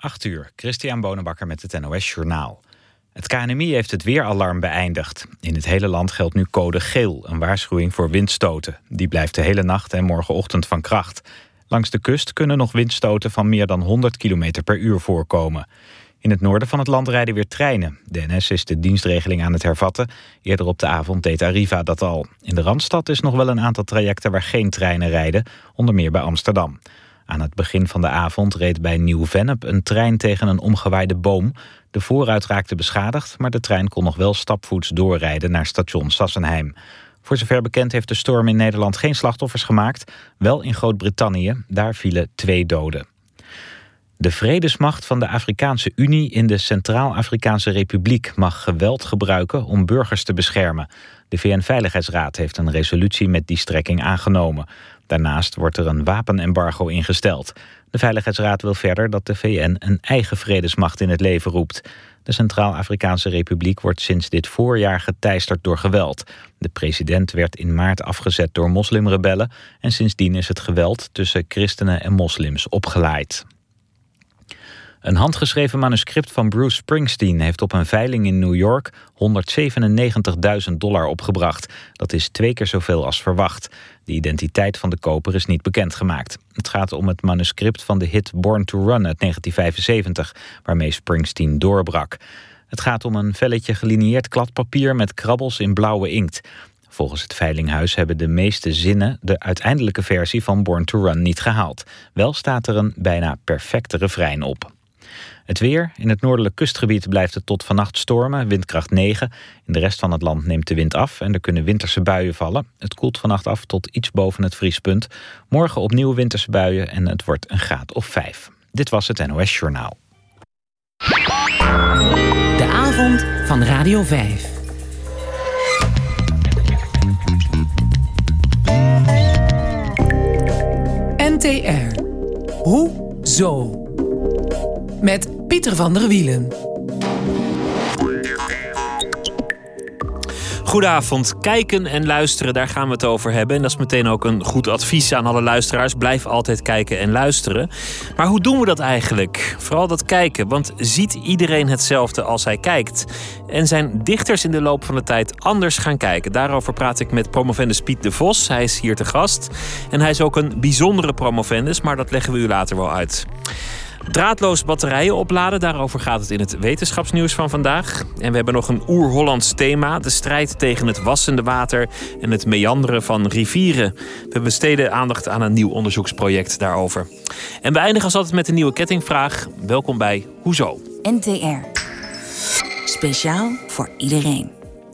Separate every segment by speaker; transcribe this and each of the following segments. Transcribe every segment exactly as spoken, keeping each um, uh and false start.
Speaker 1: acht uur, Christian Bonenbakker met het N O S Journaal. Het K N M I heeft het weeralarm beëindigd. In het hele land geldt nu code geel, een waarschuwing voor windstoten. Die blijft de hele nacht en morgenochtend van kracht. Langs de kust kunnen nog windstoten van meer dan honderd kilometer per uur voorkomen. In het noorden van het land rijden weer treinen. De N S is de dienstregeling aan het hervatten. Eerder op de avond deed Arriva dat al. In de Randstad is nog wel een aantal trajecten waar geen treinen rijden, onder meer bij Amsterdam. Aan het begin van de avond reed bij Nieuw-Vennep een trein tegen een omgewaaide boom. De voorruit raakte beschadigd, maar de trein kon nog wel stapvoets doorrijden naar station Sassenheim. Voor zover bekend heeft de storm in Nederland geen slachtoffers gemaakt. Wel in Groot-Brittannië, daar vielen twee doden. De vredesmacht van de Afrikaanse Unie in de Centraal-Afrikaanse Republiek mag geweld gebruiken om burgers te beschermen. De V N-veiligheidsraad heeft een resolutie met die strekking aangenomen. Daarnaast wordt er een wapenembargo ingesteld. De Veiligheidsraad wil verder dat de V N een eigen vredesmacht in het leven roept. De Centraal-Afrikaanse Republiek wordt sinds dit voorjaar geteisterd door geweld. De president werd in maart afgezet door moslimrebellen en sindsdien is het geweld tussen christenen en moslims opgelaaid. Een handgeschreven manuscript van Bruce Springsteen heeft op een veiling in New York honderdzevenennegentigduizend dollar opgebracht. Dat is twee keer zoveel als verwacht. De identiteit van de koper is niet bekendgemaakt. Het gaat om het manuscript van de hit Born to Run uit negentien vijfenzeventig, waarmee Springsteen doorbrak. Het gaat om een velletje gelinieerd kladpapier met krabbels in blauwe inkt. Volgens het veilinghuis hebben de meeste zinnen de uiteindelijke versie van Born to Run niet gehaald. Wel staat er een bijna perfecte refrein op. Het weer. In het noordelijk kustgebied blijft het tot vannacht stormen, windkracht negen. In de rest van het land neemt de wind af en er kunnen winterse buien vallen. Het koelt vannacht af tot iets boven het vriespunt. Morgen opnieuw winterse buien en het wordt een graad of vijf. Dit was het N O S Journaal.
Speaker 2: De avond van Radio vijf. N T R. Hoe zo? Met Pieter van der Wielen.
Speaker 3: Goedenavond. Kijken en luisteren, daar gaan we het over hebben. En dat is meteen ook een goed advies aan alle luisteraars. Blijf altijd kijken en luisteren. Maar hoe doen we dat eigenlijk? Vooral dat kijken, want ziet iedereen hetzelfde als hij kijkt? En zijn dichters in de loop van de tijd anders gaan kijken? Daarover praat ik met promovendus Piet de Vos. Hij is hier te gast. En hij is ook een bijzondere promovendus, maar dat leggen we u later wel uit. Draadloos batterijen opladen, daarover gaat het in het wetenschapsnieuws van vandaag. En we hebben nog een oer-Hollands thema, de strijd tegen het wassende water en het meanderen van rivieren. We besteden aandacht aan een nieuw onderzoeksproject daarover. En we eindigen als altijd met een nieuwe kettingvraag. Welkom bij Hoezo?
Speaker 4: N T R. Speciaal voor iedereen.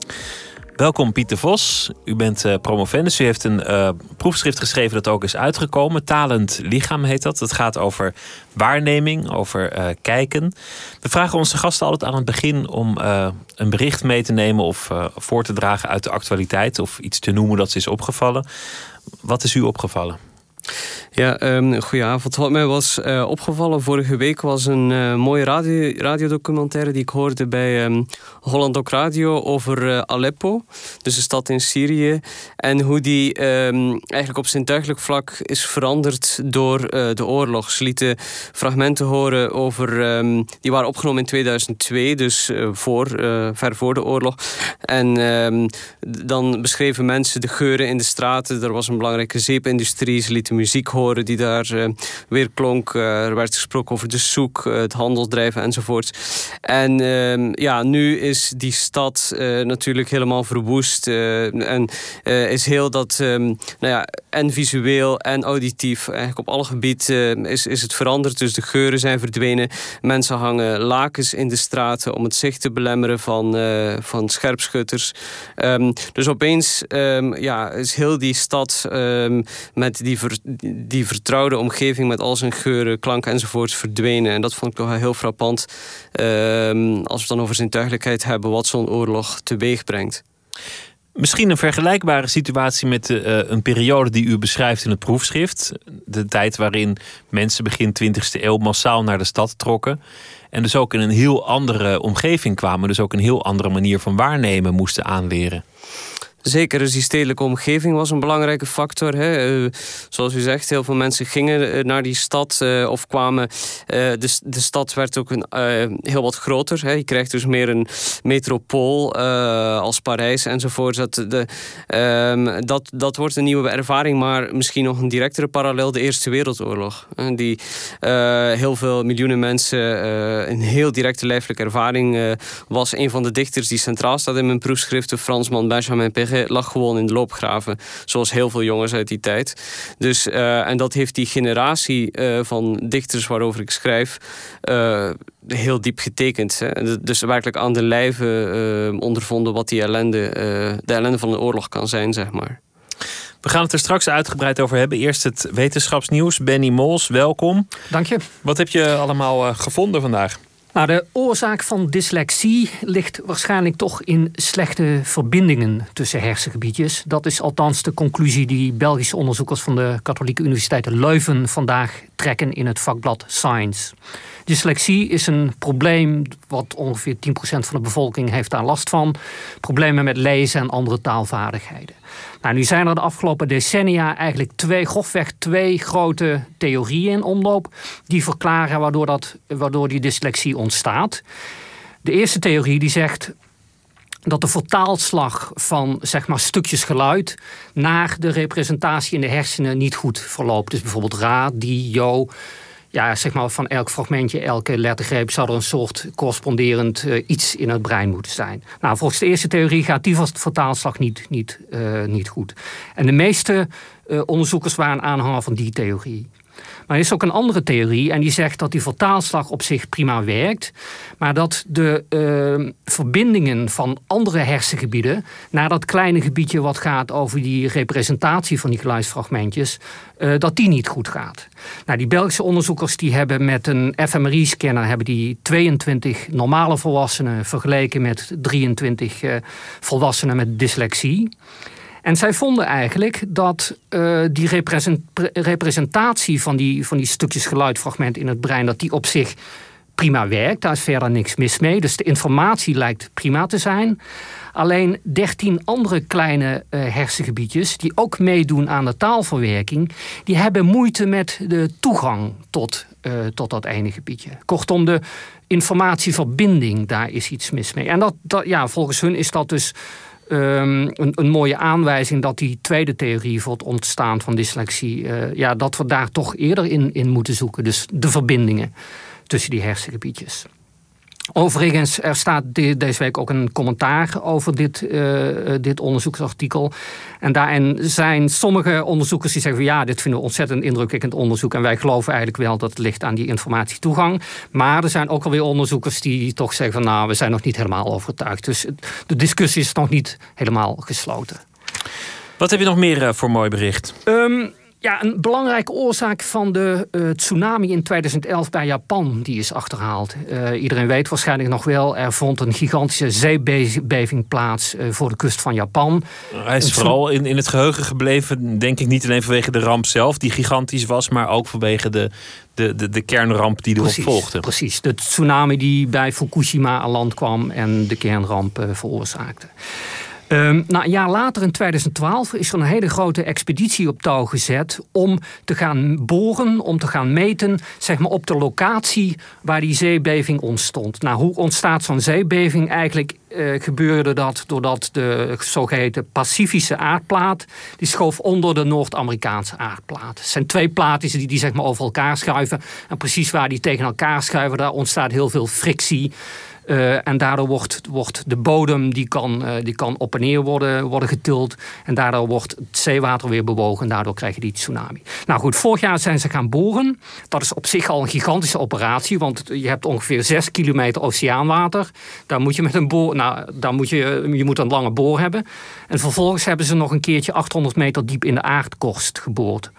Speaker 3: Welkom Piet de Vos. U bent uh, promovendus. U heeft een uh, proefschrift geschreven dat ook is uitgekomen. Talend lichaam heet dat. Het gaat over waarneming, over uh, kijken. We vragen onze gasten altijd aan het begin om uh, een bericht mee te nemen of uh, voor te dragen uit de actualiteit of iets te noemen dat ze is opgevallen. Wat is u opgevallen?
Speaker 5: Ja, um, goedenavond. Wat mij was uh, opgevallen vorige week was een uh, mooie radio, radiodocumentaire die ik hoorde bij um, Holland Doc Radio over uh, Aleppo, dus de stad in Syrië, en hoe die um, eigenlijk op zintuigelijk vlak is veranderd door uh, de oorlog. Ze lieten fragmenten horen over, um, die waren opgenomen in tweeduizend twee, dus uh, voor, uh, ver voor de oorlog. En um, dan beschreven mensen de geuren in de straten. Er was een belangrijke zeepindustrie. Ze lieten muziek horen die daar uh, weer klonk. Uh, er werd gesproken over de soek, uh, het handelsdrijven enzovoort. En uh, ja, nu is die stad uh, natuurlijk helemaal verwoest. Uh, en uh, is heel dat, um, nou ja, en visueel en auditief, eigenlijk op alle gebieden uh, is, is het veranderd. Dus de geuren zijn verdwenen. Mensen hangen lakens in de straten om het zicht te belemmeren van, uh, van scherpschutters. Um, dus opeens um, ja, is heel die stad um, met die, ver, die vertrouwde omgeving met al zijn geuren, klanken enzovoorts verdwenen. En dat vond ik toch heel frappant um, als we het dan over zintuigelijkheid hebben, wat zo'n oorlog teweeg brengt.
Speaker 3: Misschien een vergelijkbare situatie met uh, een periode die u beschrijft in het proefschrift. De tijd waarin mensen begin twintigste eeuw massaal naar de stad trokken. En dus ook in een heel andere omgeving kwamen. Dus ook een heel andere manier van waarnemen moesten aanleren.
Speaker 5: Zeker, dus die stedelijke omgeving was een belangrijke factor. Hè. Uh, zoals u zegt, heel veel mensen gingen uh, naar die stad uh, of kwamen. Uh, de, de stad werd ook een, uh, heel wat groter. Hè. Je krijgt dus meer een metropool uh, als Parijs enzovoort. Dat, de, um, dat, dat wordt een nieuwe ervaring, maar misschien nog een directere parallel, de Eerste Wereldoorlog. Uh, die uh, heel veel miljoenen mensen uh, een heel directe lijfelijke ervaring uh, was. Een van de dichters die centraal staat in mijn proefschrift, de Fransman Benjamin Péret, lag gewoon in de loopgraven, zoals heel veel jongens uit die tijd. Dus, uh, en dat heeft die generatie uh, van dichters waarover ik schrijf uh, heel diep getekend. Hè. Dus werkelijk aan de lijve uh, ondervonden wat die ellende, uh, de ellende van de oorlog kan zijn, zeg maar.
Speaker 3: We gaan het er straks uitgebreid over hebben. Eerst het wetenschapsnieuws. Benny Mols, welkom.
Speaker 6: Dank je.
Speaker 3: Wat heb je allemaal uh, gevonden vandaag?
Speaker 6: Nou, de oorzaak van dyslexie ligt waarschijnlijk toch in slechte verbindingen tussen hersengebiedjes. Dat is althans de conclusie die Belgische onderzoekers van de Katholieke Universiteit Leuven vandaag trekken in het vakblad Science. Dyslexie is een probleem wat ongeveer tien procent van de bevolking heeft daar last van. Problemen met lezen en andere taalvaardigheden. Nou, nu zijn er de afgelopen decennia eigenlijk twee, grofweg twee grote theorieën in omloop die verklaren waardoor, dat, waardoor die dyslexie ontstaat. De eerste theorie die zegt dat de vertaalslag van zeg maar, stukjes geluid naar de representatie in de hersenen niet goed verloopt. Dus bijvoorbeeld ra, di, jo. Ja, zeg maar van elk fragmentje, elke lettergreep zou er een soort corresponderend uh, iets in het brein moeten zijn. Nou, volgens de eerste theorie gaat die vertaalslag niet, niet, uh, niet goed. En de meeste uh, onderzoekers waren aanhanger van die theorie. Maar er is ook een andere theorie en die zegt dat die vertaalslag op zich prima werkt, maar dat de uh, verbindingen van andere hersengebieden naar dat kleine gebiedje wat gaat over die representatie van die geluidsfragmentjes, uh, dat die niet goed gaat. Nou, die Belgische onderzoekers die hebben met een F M R I-scanner hebben die tweeëntwintig normale volwassenen vergeleken met drieëntwintig uh, volwassenen met dyslexie. En zij vonden eigenlijk dat uh, die represent- representatie van die, van die stukjes geluidfragment in het brein, dat die op zich prima werkt. Daar is verder niks mis mee. Dus de informatie lijkt prima te zijn. Alleen dertien andere kleine uh, hersengebiedjes die ook meedoen aan de taalverwerking, die hebben moeite met de toegang tot, uh, tot dat ene gebiedje. Kortom, de informatieverbinding, daar is iets mis mee. En dat, dat, ja, volgens hun is dat dus Um, een, een mooie aanwijzing dat die tweede theorie voor het ontstaan van dyslexie, uh, ja, dat we daar toch eerder in, in moeten zoeken. Dus de verbindingen tussen die hersengebiedjes. Overigens, er staat de, deze week ook een commentaar over dit, uh, dit onderzoeksartikel. En daarin zijn sommige onderzoekers die zeggen van ja, dit vinden we ontzettend indrukwekkend onderzoek. En wij geloven eigenlijk wel dat het ligt aan die informatietoegang. Maar er zijn ook alweer onderzoekers die toch zeggen van nou, we zijn nog niet helemaal overtuigd. Dus de discussie is nog niet helemaal gesloten.
Speaker 3: Wat heb je nog meer uh, voor mooi bericht?
Speaker 6: Um, Ja, een belangrijke oorzaak van de uh, tsunami in tweeduizend elf bij Japan, die is achterhaald. Uh, iedereen weet waarschijnlijk nog wel, er vond een gigantische zeebeving plaats uh, voor de kust van Japan.
Speaker 3: Hij is vooral in, in het geheugen gebleven, denk ik, niet alleen vanwege de ramp zelf, die gigantisch was, maar ook vanwege de, de, de, de kernramp die erop
Speaker 6: precies,
Speaker 3: volgde.
Speaker 6: Precies, de tsunami die bij Fukushima aan land kwam en de kernramp uh, veroorzaakte. Um, nou, een jaar later, in tweeduizend twaalf, is er een hele grote expeditie op touw gezet om te gaan boren, om te gaan meten, zeg maar op de locatie waar die zeebeving ontstond. Nou, hoe ontstaat zo'n zeebeving? Eigenlijk uh, gebeurde dat doordat de zogeheten Pacifische aardplaat, die schoof onder de Noord-Amerikaanse aardplaat. Het zijn twee plaatjes die, die zeg maar over elkaar schuiven. En precies waar die tegen elkaar schuiven, daar ontstaat heel veel frictie. Uh, en daardoor wordt, wordt de bodem die kan, uh, die kan op en neer worden, worden getild. En daardoor wordt het zeewater weer bewogen. En daardoor krijg je die tsunami. Nou goed, vorig jaar zijn ze gaan boren. Dat is op zich al een gigantische operatie. Want je hebt ongeveer zes kilometer oceaanwater. Daar moet je met een boor. Nou, daar moet je, je moet een lange boor hebben. En vervolgens hebben ze nog een keertje achthonderd meter diep in de aardkorst geboord.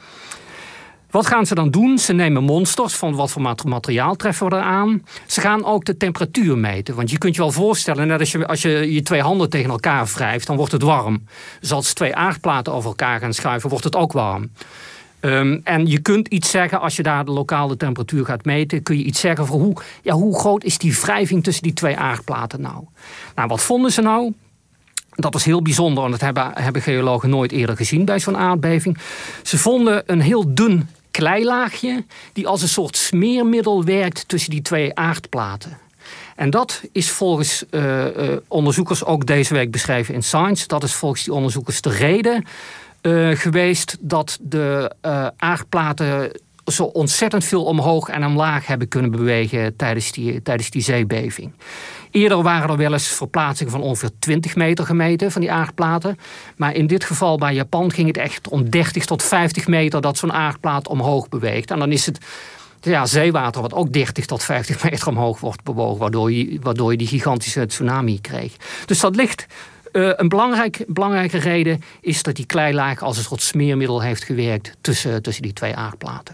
Speaker 6: Wat gaan ze dan doen? Ze nemen monsters. Van wat voor materiaal treffen we eraan? Ze gaan ook de temperatuur meten. Want je kunt je wel voorstellen, net als je, als je je twee handen tegen elkaar wrijft, dan wordt het warm. Dus als twee aardplaten over elkaar gaan schuiven, wordt het ook warm. Um, en je kunt iets zeggen, als je daar de lokale temperatuur gaat meten, kun je iets zeggen over hoe, ja, hoe groot is die wrijving tussen die twee aardplaten nou? Nou, wat vonden ze nou? Dat is heel bijzonder, want dat hebben, hebben geologen nooit eerder gezien bij zo'n aardbeving. Ze vonden een heel dun kleilaagje die als een soort smeermiddel werkt tussen die twee aardplaten. En dat is volgens uh, uh, onderzoekers ook deze week beschreven in Science. Dat is volgens die onderzoekers de reden uh, geweest dat de uh, aardplaten zo ontzettend veel omhoog en omlaag hebben kunnen bewegen tijdens die, tijdens die zeebeving. Eerder waren er wel eens verplaatsingen van ongeveer twintig meter gemeten van die aardplaten. Maar in dit geval bij Japan ging het echt om dertig tot vijftig meter dat zo'n aardplaat omhoog beweegt. En dan is het ja, zeewater wat ook dertig tot vijftig meter omhoog wordt bewogen, waardoor je, waardoor je die gigantische tsunami kreeg. Dus dat ligt. Uh, een belangrijk, belangrijke reden is dat die kleilaag als een soort smeermiddel heeft gewerkt tussen, tussen die twee aardplaten.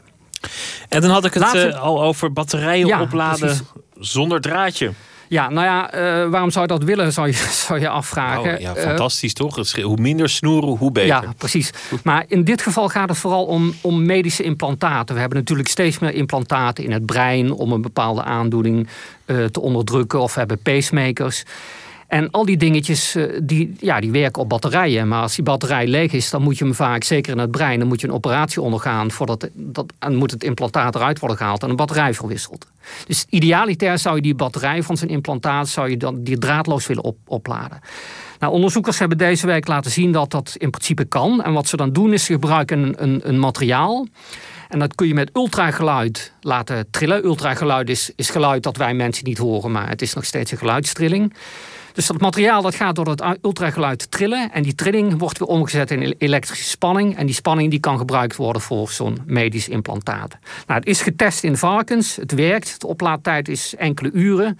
Speaker 3: En dan had ik het
Speaker 6: Laten...
Speaker 3: uh, al over batterijen
Speaker 6: ja,
Speaker 3: opladen
Speaker 6: precies.
Speaker 3: Zonder draadje.
Speaker 6: Ja, nou ja, uh, waarom zou je dat willen, zou je, zou je afvragen.
Speaker 3: Oh, ja, fantastisch uh, toch? Het is, hoe minder snoeren, hoe beter.
Speaker 6: Ja, precies. Maar in dit geval gaat het vooral om, om medische implantaten. We hebben natuurlijk steeds meer implantaten in het brein om een bepaalde aandoening uh, te onderdrukken. Of we hebben pacemakers. En al die dingetjes, die, ja, die werken op batterijen. Maar als die batterij leeg is, dan moet je hem vaak, zeker in het brein, dan moet je een operatie ondergaan. Voordat dat, en moet het implantaat eruit worden gehaald en een batterij verwisseld. Dus idealiter zou je die batterij van zijn implantaat, zou je dan die draadloos willen op, opladen. Nou, onderzoekers hebben deze week laten zien dat dat in principe kan. En wat ze dan doen is, ze gebruiken een, een, een materiaal. En dat kun je met ultrageluid laten trillen. Ultrageluid is, is geluid dat wij mensen niet horen, maar het is nog steeds een geluidstrilling. Dus dat materiaal dat gaat door het ultrageluid trillen. En die trilling wordt weer omgezet in elektrische spanning. En die spanning die kan gebruikt worden voor zo'n medisch implantaat. Nou, het is getest in varkens. Het werkt. De oplaadtijd is enkele uren.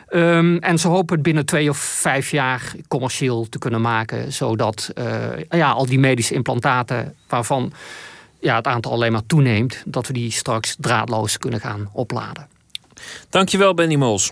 Speaker 6: Um, en ze hopen het binnen twee of vijf jaar commercieel te kunnen maken. Zodat uh, ja, al die medische implantaten waarvan ja, het aantal alleen maar toeneemt, dat we die straks draadloos kunnen gaan opladen.
Speaker 3: Dankjewel, Benny Mols.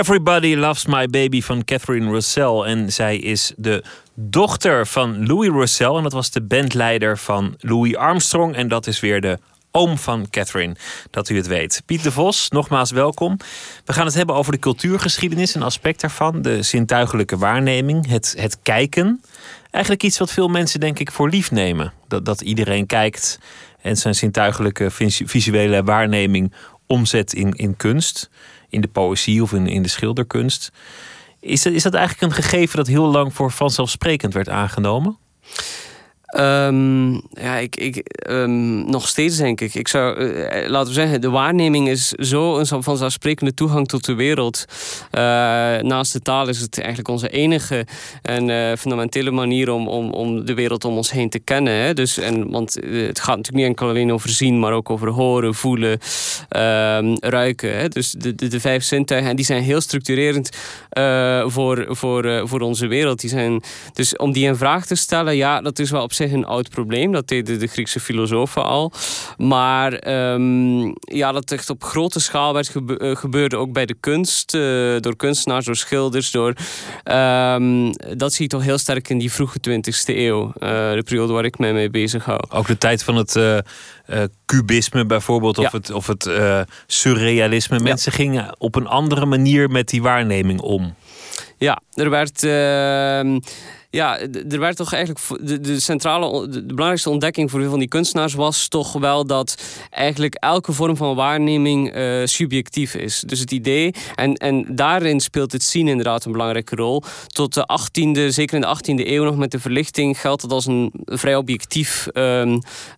Speaker 3: Everybody Loves My Baby van Catherine Russell. En zij is de dochter van Louis Russell. En dat was de bandleider van Louis Armstrong. En dat is weer de oom van Catherine, dat u het weet. Piet de Vos, nogmaals welkom. We gaan het hebben over de cultuurgeschiedenis, een aspect daarvan. De zintuigelijke waarneming, het, het kijken. Eigenlijk iets wat veel mensen denk ik voor lief nemen. Dat, dat iedereen kijkt en zijn zintuigelijke visuele waarneming omzet in, in kunst. In de poëzie of in, in de schilderkunst. Is dat, is dat eigenlijk een gegeven dat heel lang voor vanzelfsprekend werd aangenomen?
Speaker 5: Um, ja, ik, ik, um, nog steeds denk ik. Ik zou, uh, laten we zeggen, de waarneming is zo een vanzelfsprekende toegang tot de wereld. Uh, naast de taal is het eigenlijk onze enige en uh, fundamentele manier om, om, om de wereld om ons heen te kennen. Hè? Dus, en, want uh, het gaat natuurlijk niet enkel alleen over zien, maar ook over horen, voelen, uh, ruiken. Hè? Dus de, de, de vijf zintuigen, en die zijn heel structurerend uh, voor, voor, uh, voor onze wereld. Die zijn, dus om die in vraag te stellen, ja, dat is wel op zich een oud probleem. Dat deden de Griekse filosofen al. Maar um, ja, dat echt op grote schaal werd gebe- gebeurde ook bij de kunst. Uh, door kunstenaars, door schilders. Door, um, dat zie je toch heel sterk in die vroege twintigste eeuw. Uh, de periode waar ik mij mee bezig hou.
Speaker 3: Ook de tijd van het uh, uh, cubisme bijvoorbeeld. Of
Speaker 5: ja.
Speaker 3: het, of het uh, surrealisme. Mensen ja. gingen op een andere manier met die waarneming om.
Speaker 5: Ja, er werd... Uh, Ja, er werd toch eigenlijk de, de centrale, de belangrijkste ontdekking voor veel van die kunstenaars was toch wel dat eigenlijk elke vorm van waarneming uh, subjectief is. Dus het idee, en, en daarin speelt het zien inderdaad een belangrijke rol. Tot de achttiende, zeker in de achttiende eeuw nog met de verlichting, geldt het als een vrij objectief um, uh,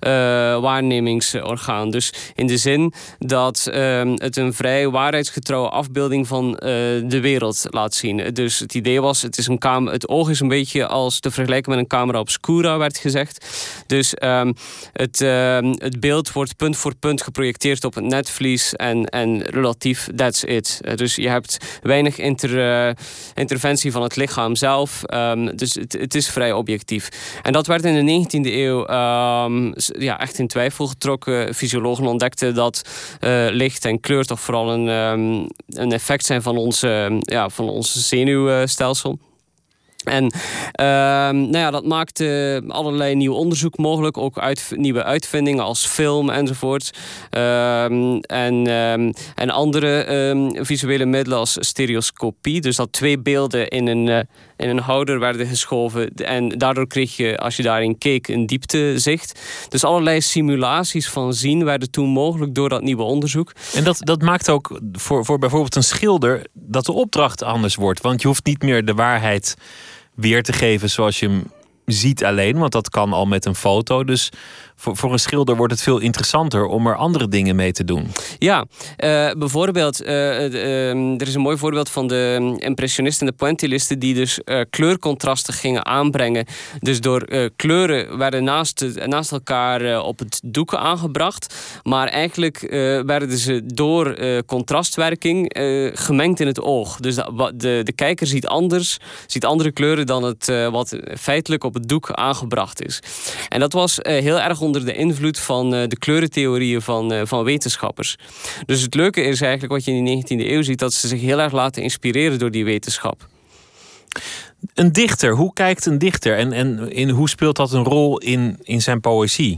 Speaker 5: waarnemingsorgaan. Dus in de zin dat um, het een vrij waarheidsgetrouwe afbeelding van uh, de wereld laat zien. Dus het idee was, het, is een kamer, het oog is een beetje als te vergelijken met een camera obscura, werd gezegd. Dus um, het, um, het beeld wordt punt voor punt geprojecteerd op het netvlies en, en relatief, that's it. Uh, dus je hebt weinig inter, uh, interventie van het lichaam zelf. Um, dus het, het is vrij objectief. En dat werd in de negentiende eeuw um, ja, echt in twijfel getrokken. Fysiologen ontdekten dat uh, licht en kleur toch vooral een, um, een effect zijn van ons, uh, ja, van ons zenuwstelsel. En uh, nou ja, dat maakte allerlei nieuw onderzoek mogelijk. Ook uit, nieuwe uitvindingen als film enzovoort. Uh, en, uh, en andere uh, visuele middelen als stereoscopie. Dus dat twee beelden in een, uh, in een houder werden geschoven. En daardoor kreeg je, als je daarin keek, een dieptezicht. Dus allerlei simulaties van zien werden toen mogelijk door dat nieuwe onderzoek.
Speaker 3: En dat, dat maakt ook voor, voor bijvoorbeeld een schilder dat de opdracht anders wordt. Want je hoeft niet meer de waarheid weer te geven zoals je hem ziet alleen, want dat kan al met een foto. Dus voor, voor een schilder wordt het veel interessanter om er andere dingen mee te doen.
Speaker 5: Ja, uh, bijvoorbeeld, uh, uh, uh, er is een mooi voorbeeld van de impressionisten en de pointillisten die dus uh, kleurcontrasten gingen aanbrengen. Dus door uh, kleuren werden naast, naast elkaar uh, op het doek aangebracht, maar eigenlijk uh, werden ze door uh, contrastwerking uh, gemengd in het oog. Dus de, de, de kijker ziet anders, ziet andere kleuren dan het uh, wat feitelijk op het doek aangebracht is. En dat was uh, heel erg onder de invloed van uh, de kleurentheorieën van, uh, van wetenschappers. Dus het leuke is eigenlijk wat je in de negentiende eeuw ziet, dat ze zich heel erg laten inspireren door die wetenschap.
Speaker 3: Een dichter, hoe kijkt een dichter en, en in, hoe speelt dat een rol in, in zijn poëzie?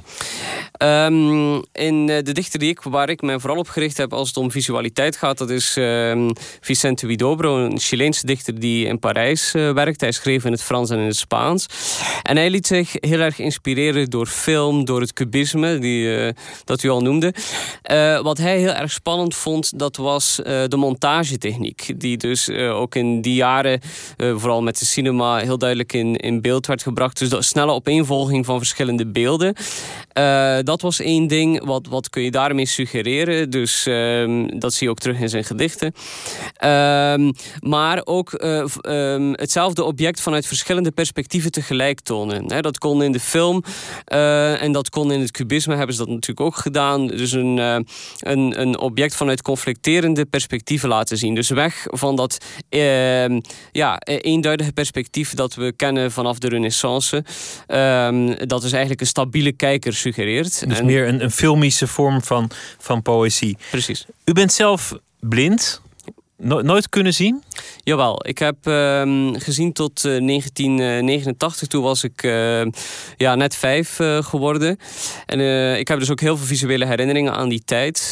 Speaker 5: Um, in de dichter die ik, waar ik me vooral op gericht heb als het om visualiteit gaat, dat is um, Vicente Huidobro, een Chileense dichter die in Parijs uh, werkt. Hij schreef in het Frans en in het Spaans. En hij liet zich heel erg inspireren door film, door het cubisme, die, uh, dat u al noemde. Uh, wat hij heel erg spannend vond, dat was uh, de montagetechniek. Die dus uh, ook in die jaren, uh, vooral met de cinema, heel duidelijk in, in beeld werd gebracht. Dus de snelle opeenvolging van verschillende beelden. Uh, dat was één ding. Wat, wat kun je daarmee suggereren? Dus um, dat zie je ook terug in zijn gedichten. Um, maar ook uh, um, hetzelfde object vanuit verschillende perspectieven tegelijk tonen. He, dat kon in de film uh, en dat kon in het cubisme, hebben ze dat natuurlijk ook gedaan. Dus een, uh, een, een object vanuit conflicterende perspectieven laten zien. Dus weg van dat uh, ja, eenduidige perspectief dat we kennen vanaf de Renaissance. Um, dat is eigenlijk een stabiele kijker suggereert.
Speaker 3: Dus
Speaker 5: en
Speaker 3: meer een, een filmische vorm van, van poëzie.
Speaker 5: Precies.
Speaker 3: U bent zelf blind. no- nooit kunnen zien?
Speaker 5: Jawel, ik heb uh, gezien tot uh, negentien negenentachtig. Toen was ik uh, ja, net vijf uh, geworden. En uh, ik heb dus ook heel veel visuele herinneringen aan die tijd.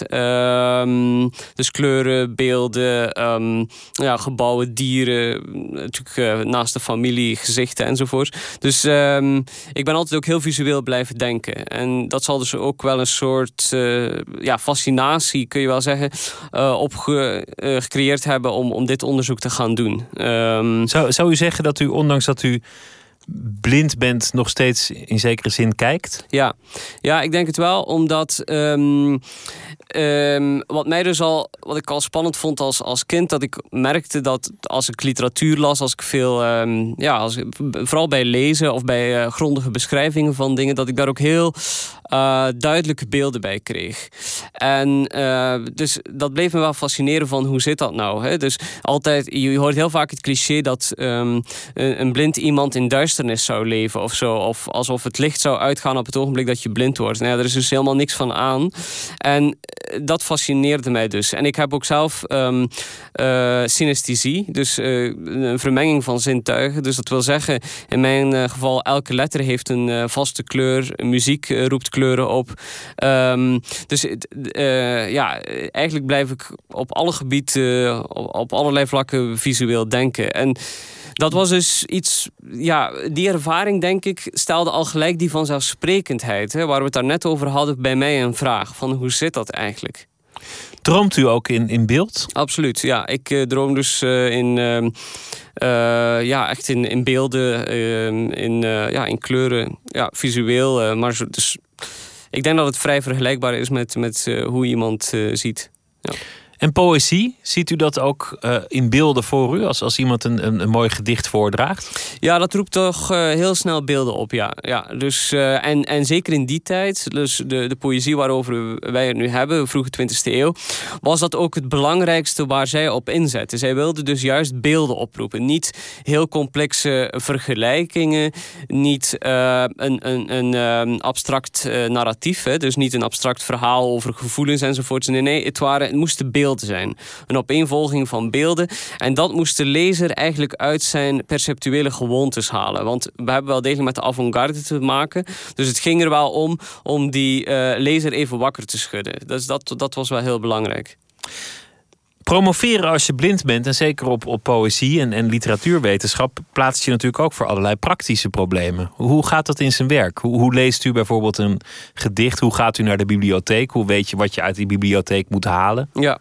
Speaker 5: Uh, dus kleuren, beelden, um, ja, gebouwen, dieren. Natuurlijk uh, naast de familie, gezichten enzovoort. Dus uh, ik ben altijd ook heel visueel blijven denken. En dat zal dus ook wel een soort uh, ja, fascinatie, kun je wel zeggen, uh, opge, uh, gecreëerd hebben om, om dit onderzoek te gaan doen. Um,
Speaker 3: zou, zou u zeggen dat u, ondanks dat u blind bent, nog steeds in zekere zin kijkt?
Speaker 5: Ja, ja ik denk het wel, omdat um, um, wat mij dus al, wat ik al spannend vond als, als kind, dat ik merkte dat als ik literatuur las, als ik veel, um, ja, als ik, vooral bij lezen of bij uh, grondige beschrijvingen van dingen, dat ik daar ook heel uh, duidelijke beelden bij kreeg. En uh, dus dat bleef me wel fascineren van hoe zit dat nou? Hè? Dus altijd, je hoort heel vaak het cliché dat um, een, een blind iemand in duisternis zou leven of zo, of alsof het licht zou uitgaan op het ogenblik dat je blind wordt. Nou ja, er is dus helemaal niks van aan. En dat fascineerde mij dus. En ik heb ook zelf um, uh, synesthesie, dus uh, een vermenging van zintuigen. Dus dat wil zeggen, in mijn uh, geval, elke letter heeft een uh, vaste kleur. Muziek uh, roept kleuren op. Um, dus uh, ja, eigenlijk blijf ik op alle gebieden, uh, op, op allerlei vlakken visueel denken. En dat was dus iets, ja, die ervaring, denk ik, stelde al gelijk die vanzelfsprekendheid, hè, waar we het daar net over hadden, bij mij een vraag van hoe zit dat eigenlijk?
Speaker 3: Droomt u ook in, in beeld?
Speaker 5: Absoluut, ja. Ik uh, droom dus uh, in, uh, uh, ja, echt in, in beelden, uh, in, uh, ja, in kleuren, ja, visueel. Uh, maar zo, dus, ik denk dat het vrij vergelijkbaar is met, met uh, hoe iemand uh, ziet. Ja.
Speaker 3: En poëzie, ziet u dat ook uh, in beelden voor u, als, als iemand een, een, een mooi gedicht voordraagt?
Speaker 5: Ja, dat roept toch uh, heel snel beelden op, ja. ja dus, uh, en, en zeker in die tijd, dus de, de poëzie waarover wij het nu hebben, vroege twintigste eeuw, was dat ook het belangrijkste waar zij op inzetten. Zij wilden dus juist beelden oproepen. Niet heel complexe vergelijkingen, niet uh, een, een, een um, abstract uh, narratief, hè, dus niet een abstract verhaal over gevoelens enzovoort. Nee, nee, het, waren, het moesten beelden zijn. Een opeenvolging van beelden. En dat moest de lezer eigenlijk uit zijn perceptuele gewoontes halen. Want we hebben wel degelijk met de avant-garde te maken. Dus het ging er wel om om die uh, lezer even wakker te schudden. Dus dat, dat was wel heel belangrijk.
Speaker 3: Promoveren als je blind bent, en zeker op, op poëzie en, en literatuurwetenschap, plaatst je natuurlijk ook voor allerlei praktische problemen. Hoe gaat dat in zijn werk? Hoe, hoe leest u bijvoorbeeld een gedicht? Hoe gaat u naar de bibliotheek? Hoe weet je wat je uit die bibliotheek moet halen?
Speaker 5: Ja,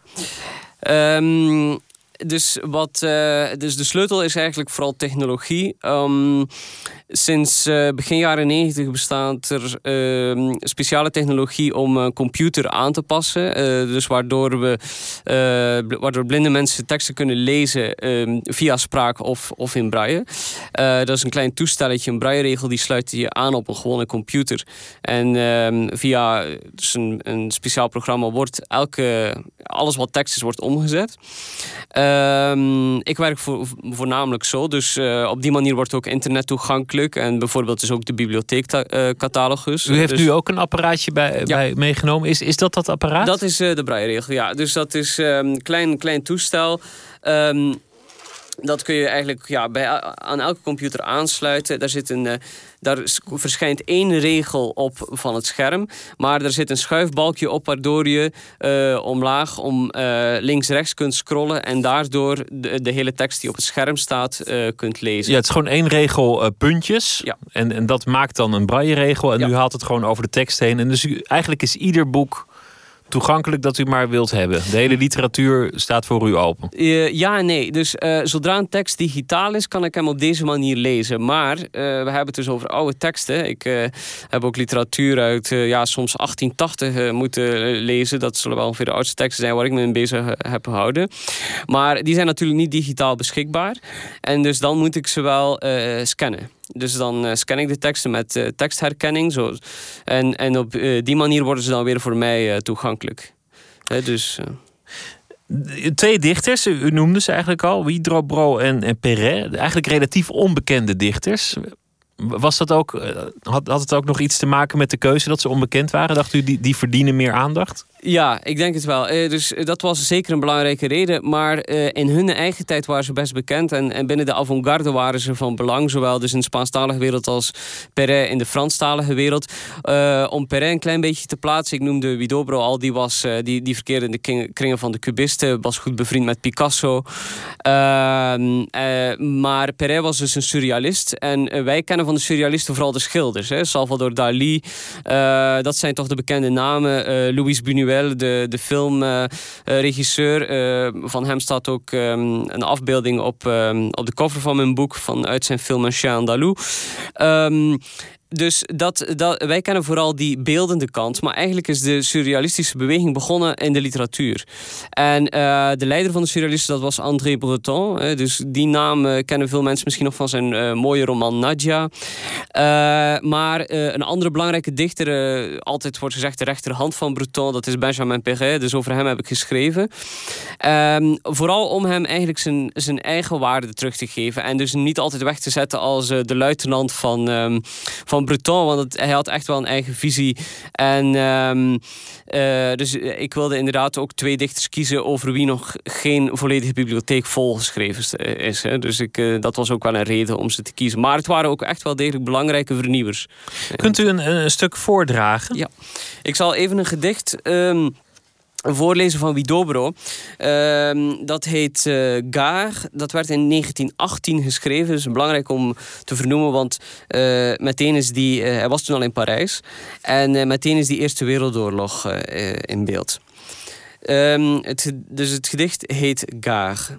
Speaker 5: um, dus, wat, uh, dus de sleutel is eigenlijk vooral technologie. Um, Sinds uh, begin jaren negentig bestaat er uh, speciale technologie om een computer aan te passen. Uh, dus waardoor, we, uh, waardoor blinde mensen teksten kunnen lezen uh, via spraak of, of in braille. Uh, dat is een klein toestelletje, een braille-regel, die sluit je aan op een gewone computer. En uh, via dus een, een speciaal programma wordt elke, alles wat tekst is, wordt omgezet. Uh, ik werk voor, voornamelijk zo, dus uh, op die manier wordt ook internet toegankelijk. En bijvoorbeeld dus ook de bibliotheekcatalogus.
Speaker 3: U heeft
Speaker 5: dus,
Speaker 3: nu ook een apparaatje bij, ja. bij meegenomen. Is, is dat dat apparaat?
Speaker 5: Dat is uh, de braille-regel, ja. Dus dat is een um, klein, klein toestel. Um, dat kun je eigenlijk ja, bij, aan elke computer aansluiten. Daar zit een... Uh, Daar verschijnt één regel op van het scherm. Maar er zit een schuifbalkje op waardoor je uh, omlaag om uh, links-rechts kunt scrollen. En daardoor de, de hele tekst die op het scherm staat uh, kunt lezen.
Speaker 3: Ja, het is gewoon één regel uh, puntjes.
Speaker 5: Ja. En,
Speaker 3: en dat maakt dan een braille-regel. En
Speaker 5: ja.
Speaker 3: u haalt het gewoon over de tekst heen. En dus u, eigenlijk is ieder boek toegankelijk dat u maar wilt hebben. De hele literatuur staat voor u open.
Speaker 5: Uh, ja en nee. Dus uh, zodra een tekst digitaal is, kan ik hem op deze manier lezen. Maar uh, we hebben het dus over oude teksten. Ik uh, heb ook literatuur uit uh, ja, soms achttien tachtig uh, moeten lezen. Dat zullen wel ongeveer de oudste teksten zijn waar ik me in bezig uh, heb gehouden. Maar die zijn natuurlijk niet digitaal beschikbaar. En dus dan moet ik ze wel uh, scannen. Dus dan uh, scan ik de teksten met uh, tekstherkenning. Zo. En, en op uh, die manier worden ze dan weer voor mij uh, toegankelijk. He, dus, uh...
Speaker 3: Twee dichters, u noemde ze eigenlijk al. Widrobro en, en Perret. Eigenlijk relatief onbekende dichters. Was dat ook, had, had het ook nog iets te maken met de keuze dat ze onbekend waren? Dacht u, die, die verdienen meer aandacht?
Speaker 5: Ja, ik denk het wel. Uh, dus uh, dat was zeker een belangrijke reden. Maar uh, in hun eigen tijd waren ze best bekend. En, en binnen de avant-garde waren ze van belang. Zowel dus in de Spaanstalige wereld als Perret in de Franstalige wereld. Uh, om Perret een klein beetje te plaatsen. Ik noemde Huidobro al. Die, was, uh, die, die verkeerde in de kring, kringen van de cubisten. Was goed bevriend met Picasso. Uh, uh, maar Perret was dus een surrealist. En uh, wij kennen van de surrealisten vooral de schilders. Hè? Salvador Dalí. Uh, dat zijn toch de bekende namen. Uh, Luis Buñuel. De, de filmregisseur. Uh, uh, van hem staat ook um, een afbeelding op, um, op de cover van mijn boek. Vanuit zijn film Un chien andalou. Um, Dus dat, dat, wij kennen vooral die beeldende kant. Maar eigenlijk is de surrealistische beweging begonnen in de literatuur. En uh, de leider van de surrealisten, dat was André Breton. Hè, dus die naam uh, kennen veel mensen misschien nog van zijn uh, mooie roman Nadia. Uh, maar uh, een andere belangrijke dichter, uh, altijd wordt gezegd de rechterhand van Breton, dat is Benjamin Perret. Dus over hem heb ik geschreven. Um, vooral om hem eigenlijk zijn, zijn eigen waarde terug te geven. En dus niet altijd weg te zetten als uh, de luitenant van, um, van Breton, want het, hij had echt wel een eigen visie. En um, uh, dus ik wilde inderdaad ook twee dichters kiezen over wie nog geen volledige bibliotheek volgeschreven is. Hè. Dus ik, uh, dat was ook wel een reden om ze te kiezen. Maar het waren ook echt wel degelijk belangrijke vernieuwers.
Speaker 3: Kunt u een, een stuk voordragen?
Speaker 5: Ja, ik zal even een gedicht Um, Een voorlezen van Huidobro. Uh, dat heet uh, Gare. Dat werd in negentien achttien geschreven. Dat is belangrijk om te vernoemen, want uh, meteen is die, uh, hij was toen al in Parijs. En uh, meteen is die Eerste Wereldoorlog uh, uh, in beeld. Um, het, dus het gedicht heet Gare.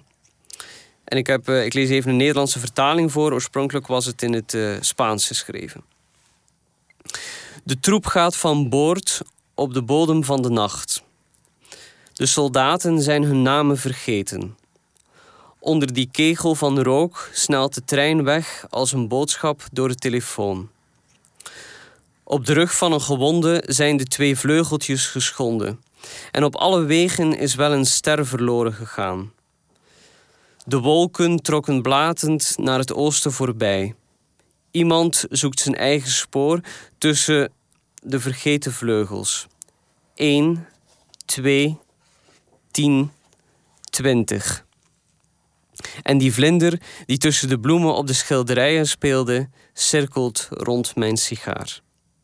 Speaker 5: En ik, heb, uh, ik lees even een Nederlandse vertaling voor. Oorspronkelijk was het in het uh, Spaans geschreven. De troep gaat van boord op de bodem van de nacht. De soldaten zijn hun namen vergeten. Onder die kegel van rook snelt de trein weg als een boodschap door de telefoon. Op de rug van een gewonde zijn de twee vleugeltjes geschonden. En op alle wegen is wel een ster verloren gegaan. De wolken trokken blatend naar het oosten voorbij. Iemand zoekt zijn eigen spoor tussen de vergeten vleugels. Eén, twee, tien, twintig. En die vlinder die tussen de bloemen op de schilderijen speelde, cirkelt rond mijn sigaar.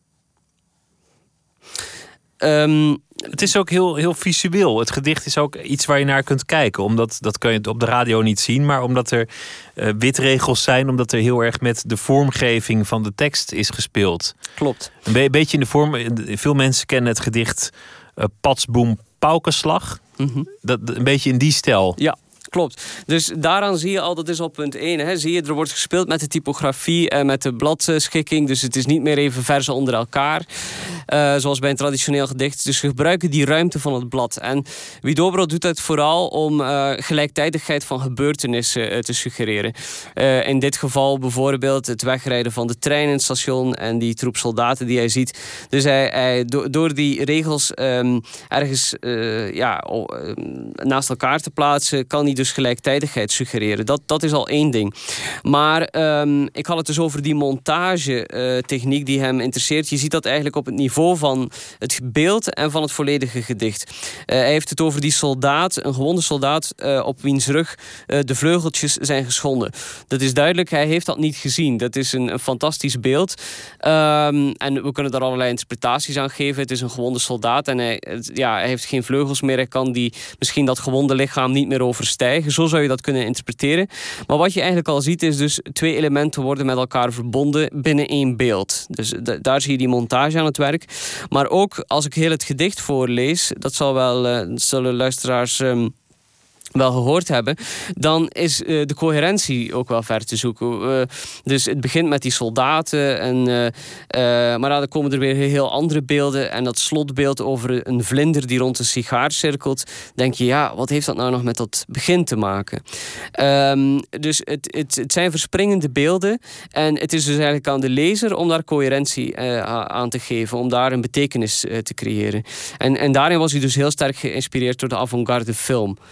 Speaker 5: Um,
Speaker 3: het is ook heel, heel visueel. Het gedicht is ook iets waar je naar kunt kijken. Omdat, dat kun je op de radio niet zien, maar omdat er uh, witregels zijn, omdat er heel erg met de vormgeving van de tekst is gespeeld.
Speaker 5: Klopt.
Speaker 3: Een be- beetje in de vorm. Veel mensen kennen het gedicht uh, Patsboom Paukenslag. Mm-hmm. Dat, een beetje in die stijl.
Speaker 5: Ja. Klopt. Dus daaraan zie je al, dat is al punt één. Hè. Zie je, er wordt gespeeld met de typografie en met de bladschikking. Dus het is niet meer even verzen onder elkaar. Uh, zoals bij een traditioneel gedicht. Dus we gebruiken die ruimte van het blad. En Huidobro doet het vooral om uh, gelijktijdigheid van gebeurtenissen uh, te suggereren. Uh, in dit geval bijvoorbeeld het wegrijden van de trein in het station en die troep soldaten die hij ziet. Dus hij, hij, do, door die regels um, ergens uh, ja, uh, naast elkaar te plaatsen, kan hij dus gelijktijdigheid suggereren. Dat, dat is al één ding. Maar um, ik had het dus over die montage-techniek uh, die hem interesseert. Je ziet dat eigenlijk op het niveau van het beeld en van het volledige gedicht. Uh, hij heeft het over die soldaat, een gewonde soldaat, uh, op wiens rug uh, de vleugeltjes zijn geschonden. Dat is duidelijk, hij heeft dat niet gezien. Dat is een, een fantastisch beeld. Um, en we kunnen daar allerlei interpretaties aan geven. Het is een gewonde soldaat en hij, ja, hij heeft geen vleugels meer. Hij kan die, misschien dat gewonde lichaam niet meer overstijgen. Zo zou je dat kunnen interpreteren. Maar wat je eigenlijk al ziet is dus twee elementen worden met elkaar verbonden binnen één beeld. Dus d- daar zie je die montage aan het werk. Maar ook als ik heel het gedicht voorlees, dat zal wel, uh, dat zullen luisteraars Um, wel gehoord hebben, dan is uh, de coherentie ook wel ver te zoeken. Uh, dus het begint met die soldaten, en, uh, uh, maar dan komen er weer heel andere beelden en dat slotbeeld over een vlinder die rond een sigaar cirkelt, denk je, ja, wat heeft dat nou nog met dat begin te maken? Um, dus het, het, het zijn verspringende beelden en het is dus eigenlijk aan de lezer om daar coherentie uh, aan te geven, om daar een betekenis uh, te creëren. En, en daarin was hij dus heel sterk geïnspireerd door de avant-garde film, waar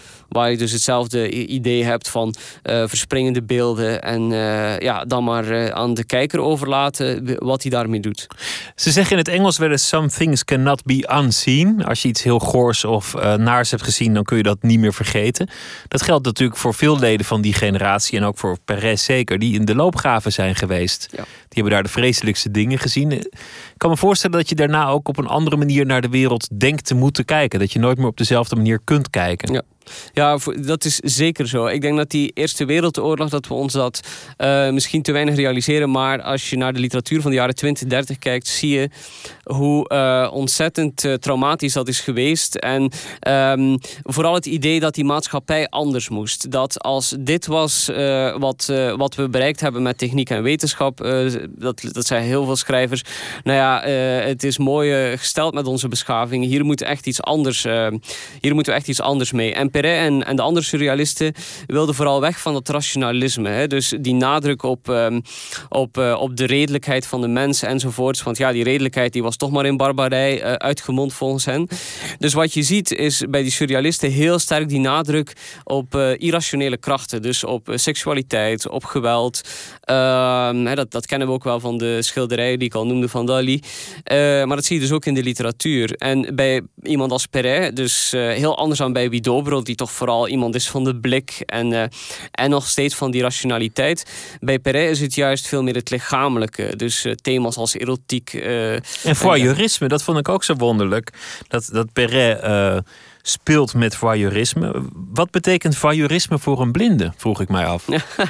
Speaker 5: waar je dus hetzelfde idee hebt van uh, verspringende beelden en uh, ja, dan maar uh, aan de kijker overlaten wat hij daarmee doet.
Speaker 3: Ze zeggen in het Engels wel eens: some things cannot be unseen. Als je iets heel goors of uh, naars hebt gezien, dan kun je dat niet meer vergeten. Dat geldt natuurlijk voor veel leden van die generatie en ook voor Perez zeker, die in de loopgraven zijn geweest. Ja. Die hebben daar de vreselijkste dingen gezien. Ik kan me voorstellen dat je daarna ook op een andere manier naar de wereld denkt te moeten kijken. Dat je nooit meer op dezelfde manier kunt kijken.
Speaker 5: Ja. Ja, dat is zeker zo. Ik denk dat die Eerste Wereldoorlog, dat we ons dat uh, misschien te weinig realiseren. Maar als je naar de literatuur van de jaren twintig, dertig kijkt, zie je hoe uh, ontzettend uh, traumatisch dat is geweest. En um, vooral het idee dat die maatschappij anders moest. Dat als dit was uh, wat, uh, wat we bereikt hebben met techniek en wetenschap, uh, dat, dat zeggen heel veel schrijvers. Nou ja, uh, het is mooi uh, gesteld met onze beschaving. Hier moet echt iets anders, uh, hier moeten we echt iets anders mee. En En, en de andere surrealisten wilden vooral weg van dat rationalisme. Hè? Dus die nadruk op, um, op, uh, op de redelijkheid van de mens enzovoorts. Want ja, die redelijkheid die was toch maar in barbarij uh, uitgemond volgens hen. Dus wat je ziet is bij die surrealisten heel sterk die nadruk op uh, irrationele krachten. Dus op uh, seksualiteit, op geweld. Uh, hè, dat, dat kennen we ook wel van de schilderijen die ik al noemde van Dali. Uh, maar dat zie je dus ook in de literatuur. En bij iemand als Perret, dus uh, heel anders dan bij Huidobro, die toch vooral iemand is van de blik en, uh, en nog steeds van die rationaliteit. Bij Perret is het juist veel meer het lichamelijke. Dus uh, thema's als erotiek. Uh,
Speaker 3: en voyeurisme, dat vond ik ook zo wonderlijk. Dat, dat Perret uh, speelt met voyeurisme. Wat betekent voyeurisme voor een blinde, vroeg ik mij af.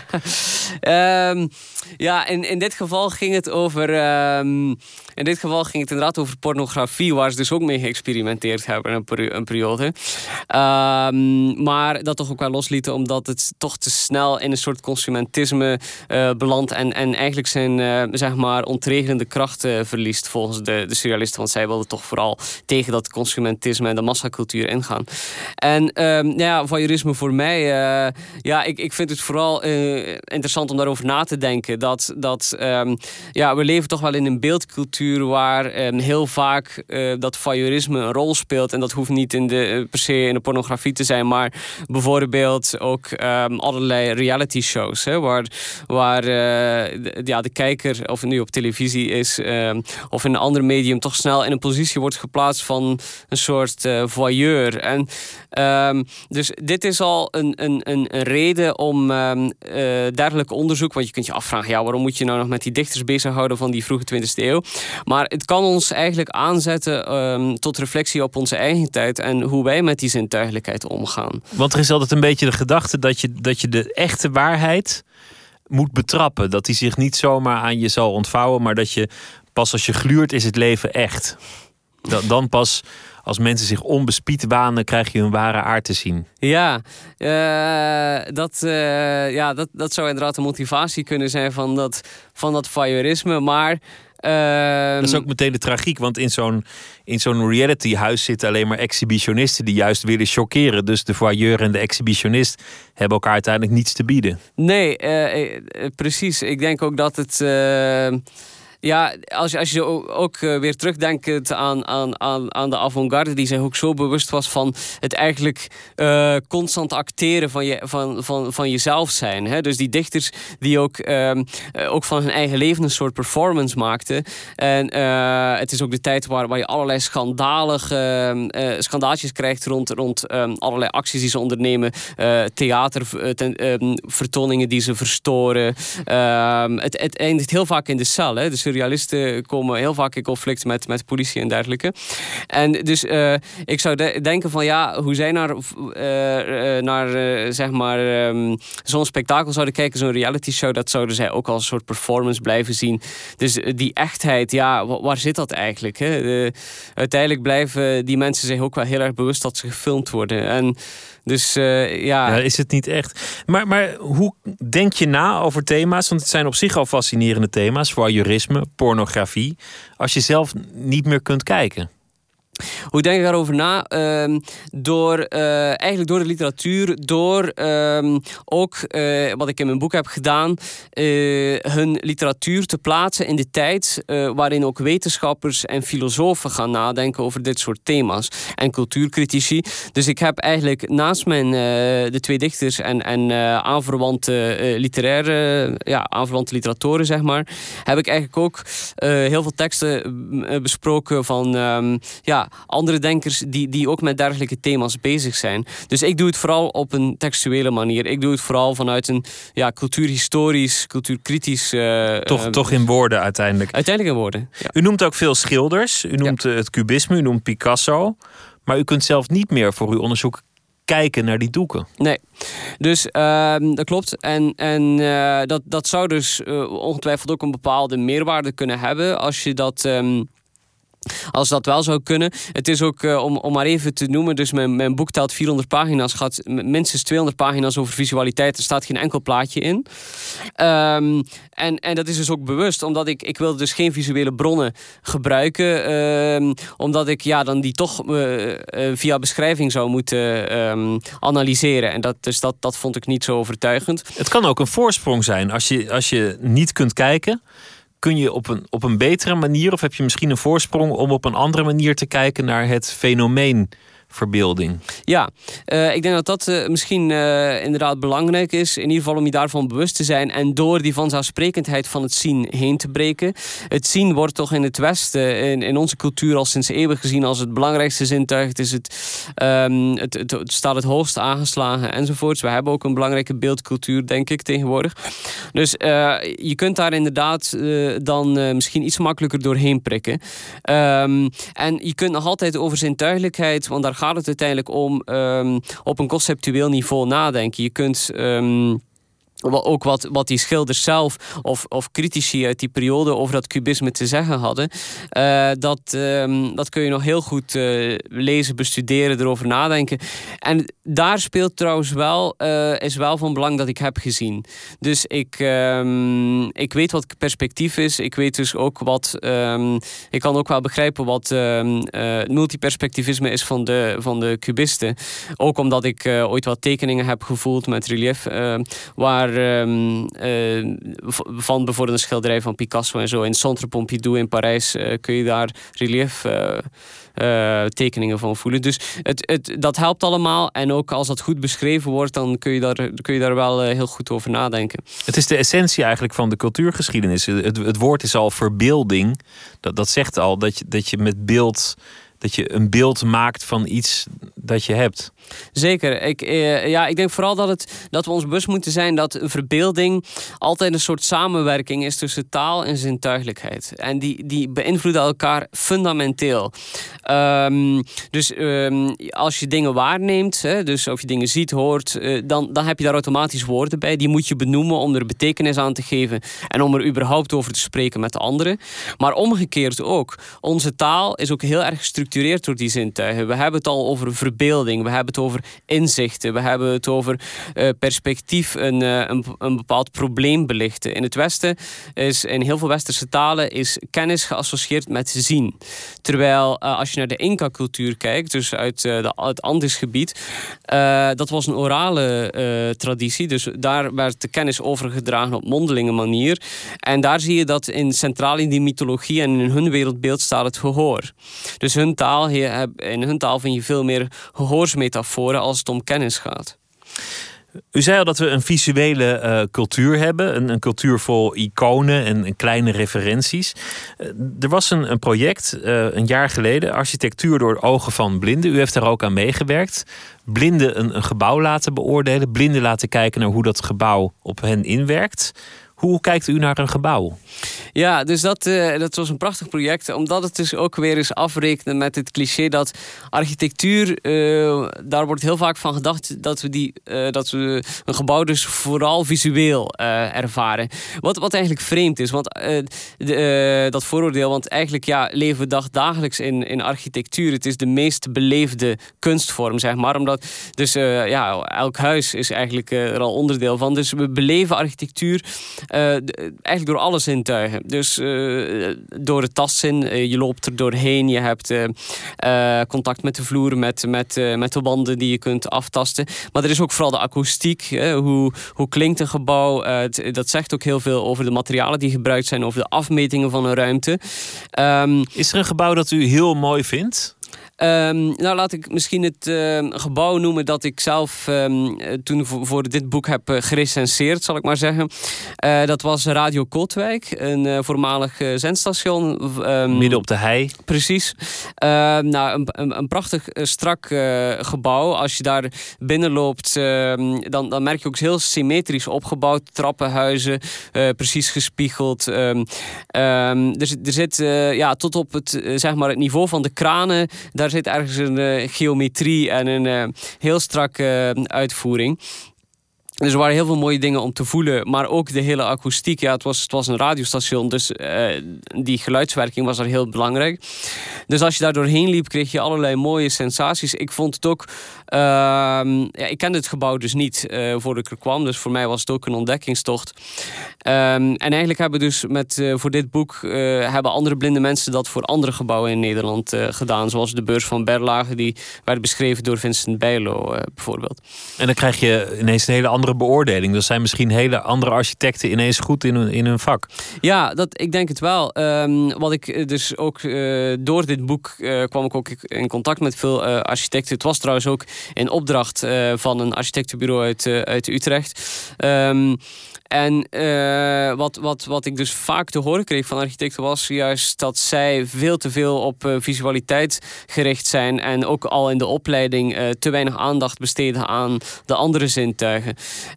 Speaker 5: um, ja, in, in dit geval ging het over... Um, in dit geval ging het inderdaad over pornografie, waar ze dus ook mee geëxperimenteerd hebben een, peri- een periode. Um, maar dat toch ook wel loslieten, omdat het toch te snel in een soort consumentisme uh, belandt en, en eigenlijk zijn uh, zeg maar ontregelende krachten verliest volgens de, de surrealisten. Want zij wilden toch vooral tegen dat consumentisme en de massacultuur ingaan. En um, ja, voyeurisme voor mij, uh, ja, ik, ik vind het vooral uh, interessant om daarover na te denken. Dat, dat um, ja, we leven toch wel in een beeldcultuur waar um, heel vaak uh, dat voyeurisme een rol speelt. En dat hoeft niet in de, uh, per se in de pornografie te zijn, maar bijvoorbeeld ook um, allerlei reality shows. Hè, waar waar uh, de, ja, de kijker, of het nu op televisie is um, of in een ander medium, toch snel in een positie wordt geplaatst van een soort uh, voyeur. En um, dus dit is al een, een, een, een reden om um, uh, dergelijk onderzoek, want je kunt je afvragen, ja, waarom moet je nou nog met die dichters bezighouden van die vroege twintigste eeuw? Maar het kan ons eigenlijk aanzetten um, tot reflectie op onze eigen tijd en hoe wij met die zintuigelijkheid omgaan.
Speaker 3: Want er is altijd een beetje de gedachte dat je, dat je de echte waarheid moet betrappen. Dat die zich niet zomaar aan je zal ontvouwen, maar dat je pas als je gluurt is het leven echt. Dan pas als mensen zich onbespied wanen, krijg je hun ware aard te zien.
Speaker 5: Ja, uh, dat, uh, ja dat, dat zou inderdaad de motivatie kunnen zijn van dat, van dat voyeurisme, maar... Uh,
Speaker 3: dat is ook meteen de tragiek, want in zo'n, in zo'n reality-huis zitten alleen maar exhibitionisten die juist willen chockeren. Dus de voyeur en de exhibitionist hebben elkaar uiteindelijk niets te bieden.
Speaker 5: Nee, uh, uh, precies. Ik denk ook dat het... Uh, Ja, als je, als je ook, ook uh, weer terugdenkt aan, aan, aan, aan de avant-garde, die zich ook zo bewust was van het eigenlijk uh, constant acteren van, je, van, van, van jezelf zijn. Hè? Dus die dichters die ook, uh, ook van hun eigen leven een soort performance maakten. En uh, het is ook de tijd waar, waar je allerlei schandalige uh, schandaaltjes krijgt rond, rond um, allerlei acties die ze ondernemen. Uh, theatervertoningen um, die ze verstoren. Uh, het, het eindigt heel vaak in de cel, hè? Dus surrealisten komen heel vaak in conflict met, met politie en dergelijke. En dus uh, ik zou de- denken van ja, hoe zij naar, uh, uh, naar uh, zeg maar um, zo'n spektakel zouden kijken, zo'n reality show, dat zouden zij ook als een soort performance blijven zien. Dus uh, die echtheid, ja, w- waar zit dat eigenlijk? Hè? Uh, uiteindelijk blijven die mensen zich ook wel heel erg bewust dat ze gefilmd worden. En dus uh, ja...
Speaker 3: ja... Is het niet echt. Maar, maar hoe denk je na over thema's? Want het zijn op zich al fascinerende thema's. Voyeurisme, pornografie. Als je zelf niet meer kunt kijken.
Speaker 5: Hoe denk ik daarover na? Um, door, uh, eigenlijk door de literatuur, door um, ook, uh, wat ik in mijn boek heb gedaan, uh, hun literatuur te plaatsen in de tijd uh, waarin ook wetenschappers en filosofen gaan nadenken over dit soort thema's. En cultuurcritici. Dus ik heb eigenlijk naast mijn, uh, de twee dichters en, en uh, aanverwante uh, literaire, ja, aanverwante literatoren, zeg maar, heb ik eigenlijk ook uh, heel veel teksten uh, besproken van um, ja, andere denkers die, die ook met dergelijke thema's bezig zijn. Dus ik doe het vooral op een textuele manier. Ik doe het vooral vanuit een ja, cultuurhistorisch, cultuurkritisch... Uh,
Speaker 3: toch,
Speaker 5: uh,
Speaker 3: toch in woorden uiteindelijk.
Speaker 5: Uiteindelijk in woorden, ja.
Speaker 3: U noemt ook veel schilders. U noemt ja. het cubisme, u noemt Picasso. Maar u kunt zelf niet meer voor uw onderzoek kijken naar die doeken.
Speaker 5: Nee, dus uh, dat klopt. En, en uh, dat, dat zou dus uh, ongetwijfeld ook een bepaalde meerwaarde kunnen hebben als je dat... Um, Als dat wel zou kunnen. Het is ook, uh, om, om maar even te noemen, dus mijn, mijn boek telt vierhonderd pagina's, gaat minstens tweehonderd pagina's over visualiteit. Er staat geen enkel plaatje in. Um, en, en dat is dus ook bewust, omdat ik, ik wilde dus geen visuele bronnen gebruiken. Um, omdat ik ja, dan die toch uh, uh, via beschrijving zou moeten um, analyseren. En dat, dus dat, dat vond ik niet zo overtuigend.
Speaker 3: Het kan ook een voorsprong zijn als je, als je niet kunt kijken. Kun je op een, op een betere manier, of heb je misschien een voorsprong om op een andere manier te kijken naar het fenomeen verbeelding?
Speaker 5: Ja, uh, ik denk dat dat uh, misschien uh, inderdaad belangrijk is. In ieder geval om je daarvan bewust te zijn en door die vanzelfsprekendheid van het zien heen te breken. Het zien wordt toch in het Westen, in, in onze cultuur al sinds eeuwen gezien als het belangrijkste zintuig. Het, is het, um, het, het, het staat het hoogst aangeslagen enzovoorts. We hebben ook een belangrijke beeldcultuur, denk ik, tegenwoordig. Dus uh, je kunt daar inderdaad uh, dan uh, misschien iets makkelijker doorheen prikken. Um, en je kunt nog altijd over zintuigelijkheid, want daar gaat het uiteindelijk om um, op een conceptueel niveau nadenken. Je kunt um, ook wat, wat die schilders zelf of, of critici uit die periode over dat cubisme te zeggen hadden. Uh, dat, um, dat kun je nog heel goed uh, lezen, bestuderen, erover nadenken. En daar speelt trouwens wel, uh, is wel van belang dat ik heb gezien. Dus ik, um, ik weet wat perspectief is. Ik weet dus ook wat... Um, ik kan ook wel begrijpen wat um, uh, multiperspectivisme is van de, van de cubisten. Ook omdat ik uh, ooit wat tekeningen heb gevoeld met relief, uh, waar Um, uh, van bijvoorbeeld een schilderij van Picasso en zo. In Centre Pompidou in Parijs uh, kun je daar relief uh, uh, tekeningen van voelen. Dus het, het, dat helpt allemaal. En ook als dat goed beschreven wordt, dan kun je daar, kun je daar wel uh, heel goed over nadenken.
Speaker 3: Het is de essentie eigenlijk van de cultuurgeschiedenis. Het, het woord is al verbeelding. Dat, dat zegt al dat je, dat je met beeld... dat je een beeld maakt van iets dat je hebt.
Speaker 5: Zeker. Ik, eh, ja, ik denk vooral dat, het, dat we ons bewust moeten zijn dat een verbeelding altijd een soort samenwerking is tussen taal en zintuigelijkheid. En die, die beïnvloeden elkaar fundamenteel. Um, dus um, als je dingen waarneemt, hè, dus of je dingen ziet, hoort, uh, dan, dan heb je daar automatisch woorden bij. Die moet je benoemen om er betekenis aan te geven en om er überhaupt over te spreken met de anderen. Maar omgekeerd ook. Onze taal is ook heel erg gestructureerd door die zintuigen. We hebben het al over verbeelding, we hebben het over inzichten, we hebben het over uh, perspectief, een, uh, een, een bepaald probleem belichten. In het Westen is, in heel veel westerse talen, is kennis geassocieerd met zien. Terwijl uh, als je naar de Inca-cultuur kijkt, dus uit uh, de, het Andesgebied, uh, dat was een orale uh, traditie, dus daar werd de kennis overgedragen op mondelinge manier. En daar zie je dat in centraal in die mythologie en in hun wereldbeeld staat het gehoor. Dus hun taal, in hun taal vind je veel meer gehoorsmetaforen als het om kennis gaat.
Speaker 3: U zei al dat we een visuele uh, cultuur hebben. Een, een cultuur vol iconen en, en kleine referenties. Uh, er was een, een project uh, een jaar geleden. Architectuur door ogen van blinden. U heeft daar ook aan meegewerkt. Blinden een, een gebouw laten beoordelen. Blinden laten kijken naar hoe dat gebouw op hen inwerkt. Hoe kijkt u naar een gebouw?
Speaker 5: Ja, dus dat, uh, dat was een prachtig project. Omdat het dus ook weer eens afrekenen met het cliché dat architectuur... Uh, daar wordt heel vaak van gedacht dat we, die, uh, dat we een gebouw dus vooral visueel uh, ervaren. Wat, wat eigenlijk vreemd is. Want uh, de, uh, dat vooroordeel, want eigenlijk ja, leven we dag dagelijks in, in architectuur. Het is de meest beleefde kunstvorm, zeg maar. Omdat dus uh, ja, elk huis is eigenlijk uh, er al onderdeel van. Dus we beleven architectuur eigenlijk door alle zintuigen. Dus uh, door het tastzin, uh, je loopt er doorheen, je hebt uh, uh, contact met de vloer, met, met, uh, met de wanden die je kunt aftasten. Maar er is ook vooral de akoestiek. Hè? Hoe, hoe klinkt een gebouw? Uh, t, dat zegt ook heel veel over de materialen die gebruikt zijn, over de afmetingen van een ruimte. Um,
Speaker 3: is er een gebouw dat u heel mooi vindt?
Speaker 5: Um, nou, laat ik misschien het uh, gebouw noemen dat ik zelf um, toen voor, voor dit boek heb uh, gerecenseerd, zal ik maar zeggen. Uh, dat was Radio Kootwijk, een uh, voormalig uh, zendstation. Um,
Speaker 3: Midden op de hei.
Speaker 5: Precies. Uh, nou, een, een, een prachtig uh, strak uh, gebouw. Als je daar binnenloopt, uh, dan, dan merk je ook heel symmetrisch opgebouwd. Trappenhuizen, uh, precies gespiegeld. Um, um, er, er zit uh, ja, tot op het, uh, zeg maar het niveau van de kranen. Daar zit ergens een uh, geometrie en een uh, heel strakke uh, uitvoering. Dus er waren heel veel mooie dingen om te voelen. Maar ook de hele akoestiek. Ja, het was, het was een radiostation. Dus uh, die geluidswerking was daar heel belangrijk. Dus als je daar doorheen liep, kreeg je allerlei mooie sensaties. Ik vond het ook... Uh, ja, ik kende het gebouw dus niet uh, voordat ik er kwam. Dus voor mij was het ook een ontdekkingstocht. Um, en eigenlijk hebben dus met, uh, voor dit boek... Uh, hebben andere blinde mensen dat voor andere gebouwen in Nederland uh, gedaan. Zoals de beurs van Berlage. Die werd beschreven door Vincent Bijlo uh, bijvoorbeeld.
Speaker 3: En dan krijg je ineens een hele andere beoordeling. Er zijn misschien hele andere architecten ineens goed in hun, in hun vak.
Speaker 5: Ja, dat, ik denk het wel. Um, wat ik dus ook uh, door dit boek uh, kwam ik ook in contact met veel uh, architecten. Het was trouwens ook in opdracht uh, van een architectenbureau uit, uh, uit Utrecht. Um, En uh, wat, wat, wat ik dus vaak te horen kreeg van architecten was juist dat zij veel te veel op uh, visualiteit gericht zijn en ook al in de opleiding uh, te weinig aandacht besteden aan de andere zintuigen.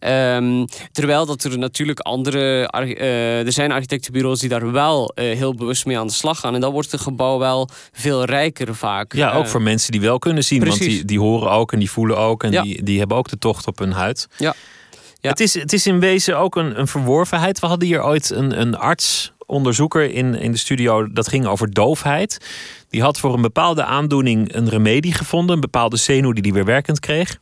Speaker 5: Um, terwijl dat er natuurlijk andere, uh, er zijn architectenbureaus die daar wel uh, heel bewust mee aan de slag gaan. En dan wordt het gebouw wel veel rijker vaak.
Speaker 3: Ja, ook uh, voor mensen die wel kunnen zien,
Speaker 5: precies.
Speaker 3: Want die, die horen ook en die voelen ook en
Speaker 5: ja.
Speaker 3: die, die hebben ook de tocht op hun huid.
Speaker 5: Ja. Ja.
Speaker 3: Het, is, het is in wezen ook een, een verworvenheid. We hadden hier ooit een, een arts-onderzoeker in, in de studio. Dat ging over doofheid. Die had voor een bepaalde aandoening een remedie gevonden. Een bepaalde zenuw die hij weer werkend kreeg.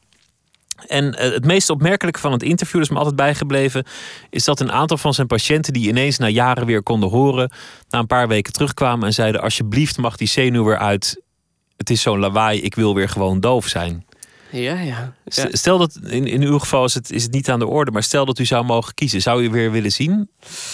Speaker 3: En uh, het meest opmerkelijke van het interview, dat is me altijd bijgebleven, is dat een aantal van zijn patiënten die ineens na jaren weer konden horen, na een paar weken terugkwamen en zeiden: alsjeblieft mag die zenuw weer uit. Het is zo'n lawaai, ik wil weer gewoon doof zijn.
Speaker 5: Ja, ja. ja.
Speaker 3: Stel dat, in, in uw geval is het, is het niet aan de orde, maar stel dat u zou mogen kiezen. Zou u weer willen zien?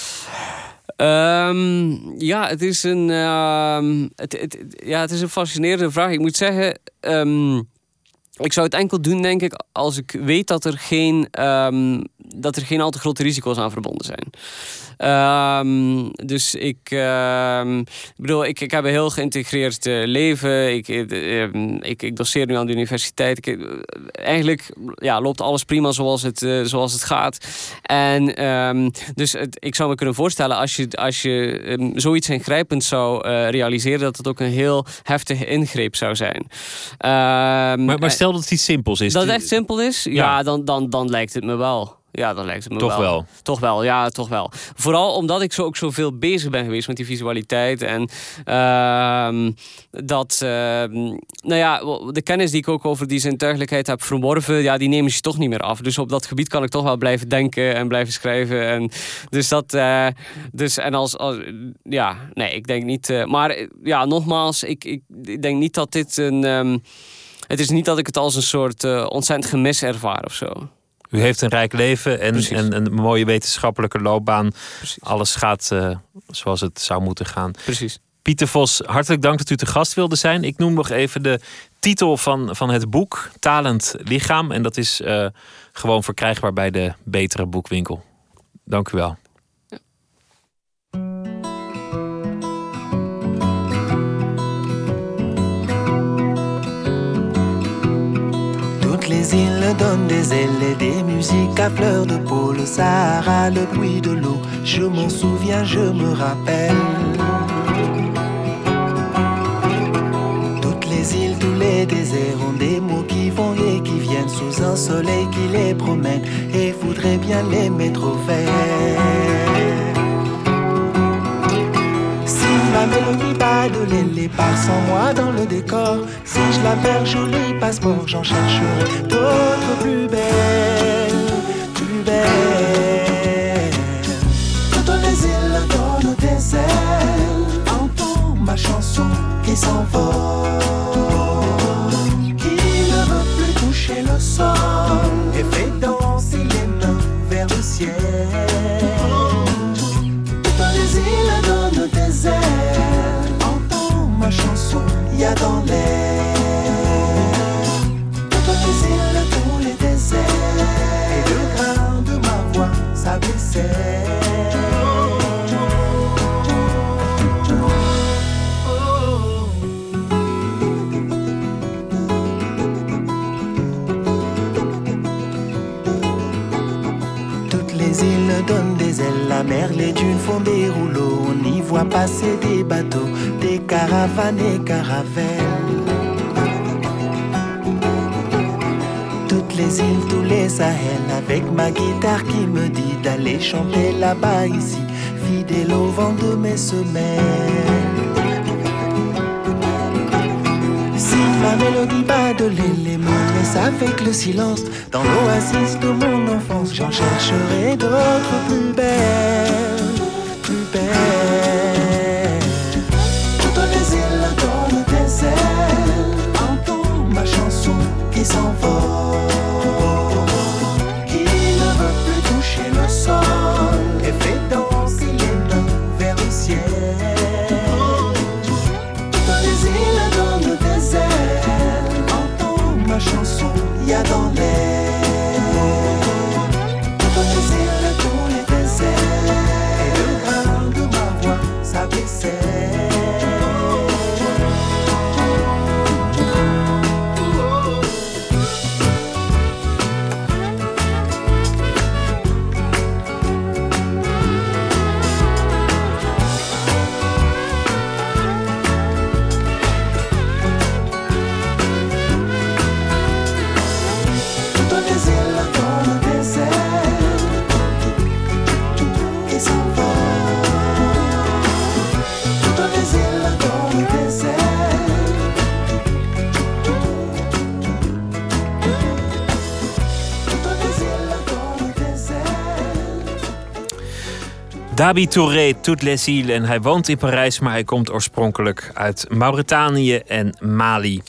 Speaker 5: Um, ja, het is een, uh, het, het, ja, het is een fascinerende vraag. Ik moet zeggen, um, ik zou het enkel doen, denk ik, als ik weet dat er geen, um, dat er geen al te grote risico's aan verbonden zijn. Um, dus ik, um, ik bedoel, ik, ik heb een heel geïntegreerd uh, leven. Ik, uh, ik, ik doseer nu aan de universiteit. Ik, uh, eigenlijk ja, loopt alles prima zoals het, uh, zoals het gaat. En um, dus het, ik zou me kunnen voorstellen, als je, als je um, zoiets ingrijpend zou uh, realiseren, dat het ook een heel heftige ingreep zou zijn. Um,
Speaker 3: maar, maar stel dat het iets simpels is.
Speaker 5: Dat het echt simpel is? Ja,
Speaker 3: ja
Speaker 5: dan, dan, dan lijkt het me wel. Ja, dat lijkt het me
Speaker 3: toch
Speaker 5: wel.
Speaker 3: wel.
Speaker 5: Toch wel, ja, toch wel. Vooral omdat ik zo ook zoveel bezig ben geweest met die visualiteit. En uh, dat, uh, nou ja, de kennis die ik ook over die zintuigelijkheid heb verworven, ja, die nemen ze toch niet meer af. Dus op dat gebied kan ik toch wel blijven denken en blijven schrijven. En dus dat, uh, dus en als, als, ja, nee, ik denk niet. Uh, maar ja, nogmaals, ik, ik, ik denk niet dat dit een, um, het is niet dat ik het als een soort uh, ontzettend gemis ervaar of zo.
Speaker 3: U heeft een rijk leven en, en een mooie wetenschappelijke loopbaan.
Speaker 5: Precies.
Speaker 3: Alles gaat uh, zoals het zou moeten gaan.
Speaker 5: Precies.
Speaker 3: Pieter Vos, hartelijk dank dat u te gast wilde zijn. Ik noem nog even de titel van, van het boek, Talend Lichaam. En dat is uh, gewoon verkrijgbaar bij de Betere Boekwinkel. Dank u wel.
Speaker 5: Ja.
Speaker 7: Les îles donnent des ailes et des musiques à fleur de peau. Le Sahara, le bruit de l'eau, je m'en souviens, je me rappelle. Toutes les îles, tous les déserts ont des mots qui vont et qui viennent sous un soleil qui les promène et voudrait bien les mettre au vert. La mélodie bat de l'élé part sans moi dans le décor. Si je la perds, joli passeport, j'en chercherai d'autres plus belles, plus belles. me donne des ailes. La mer, les dunes font des rouleaux. On y voit passer des bateaux, des caravanes et caravelles. Toutes les îles, tous les Sahels, avec ma guitare qui me dit d'aller chanter là-bas ici, fidèle au vent de mes semelles. Si ma mélodie bat de l'île, les mots laissent avec le silence. Dans l'oasis de mon enfance, j'en chercherai d'autres plus belles, plus belles. Toutes les îles donnent des ailes, entends ma chanson qui s'envole, qui ne veut plus toucher le sol et fait danser les notes vers le ciel. Toutes les îles donnent des ailes, entends ma chanson, y a dans l'air. Toutes les îles, tous les déserts, et le grain de ma voix s'abaissait.
Speaker 3: Dabi Touré, Toutes les îles. En hij woont in Parijs, maar hij komt oorspronkelijk uit Mauritanië en Mali.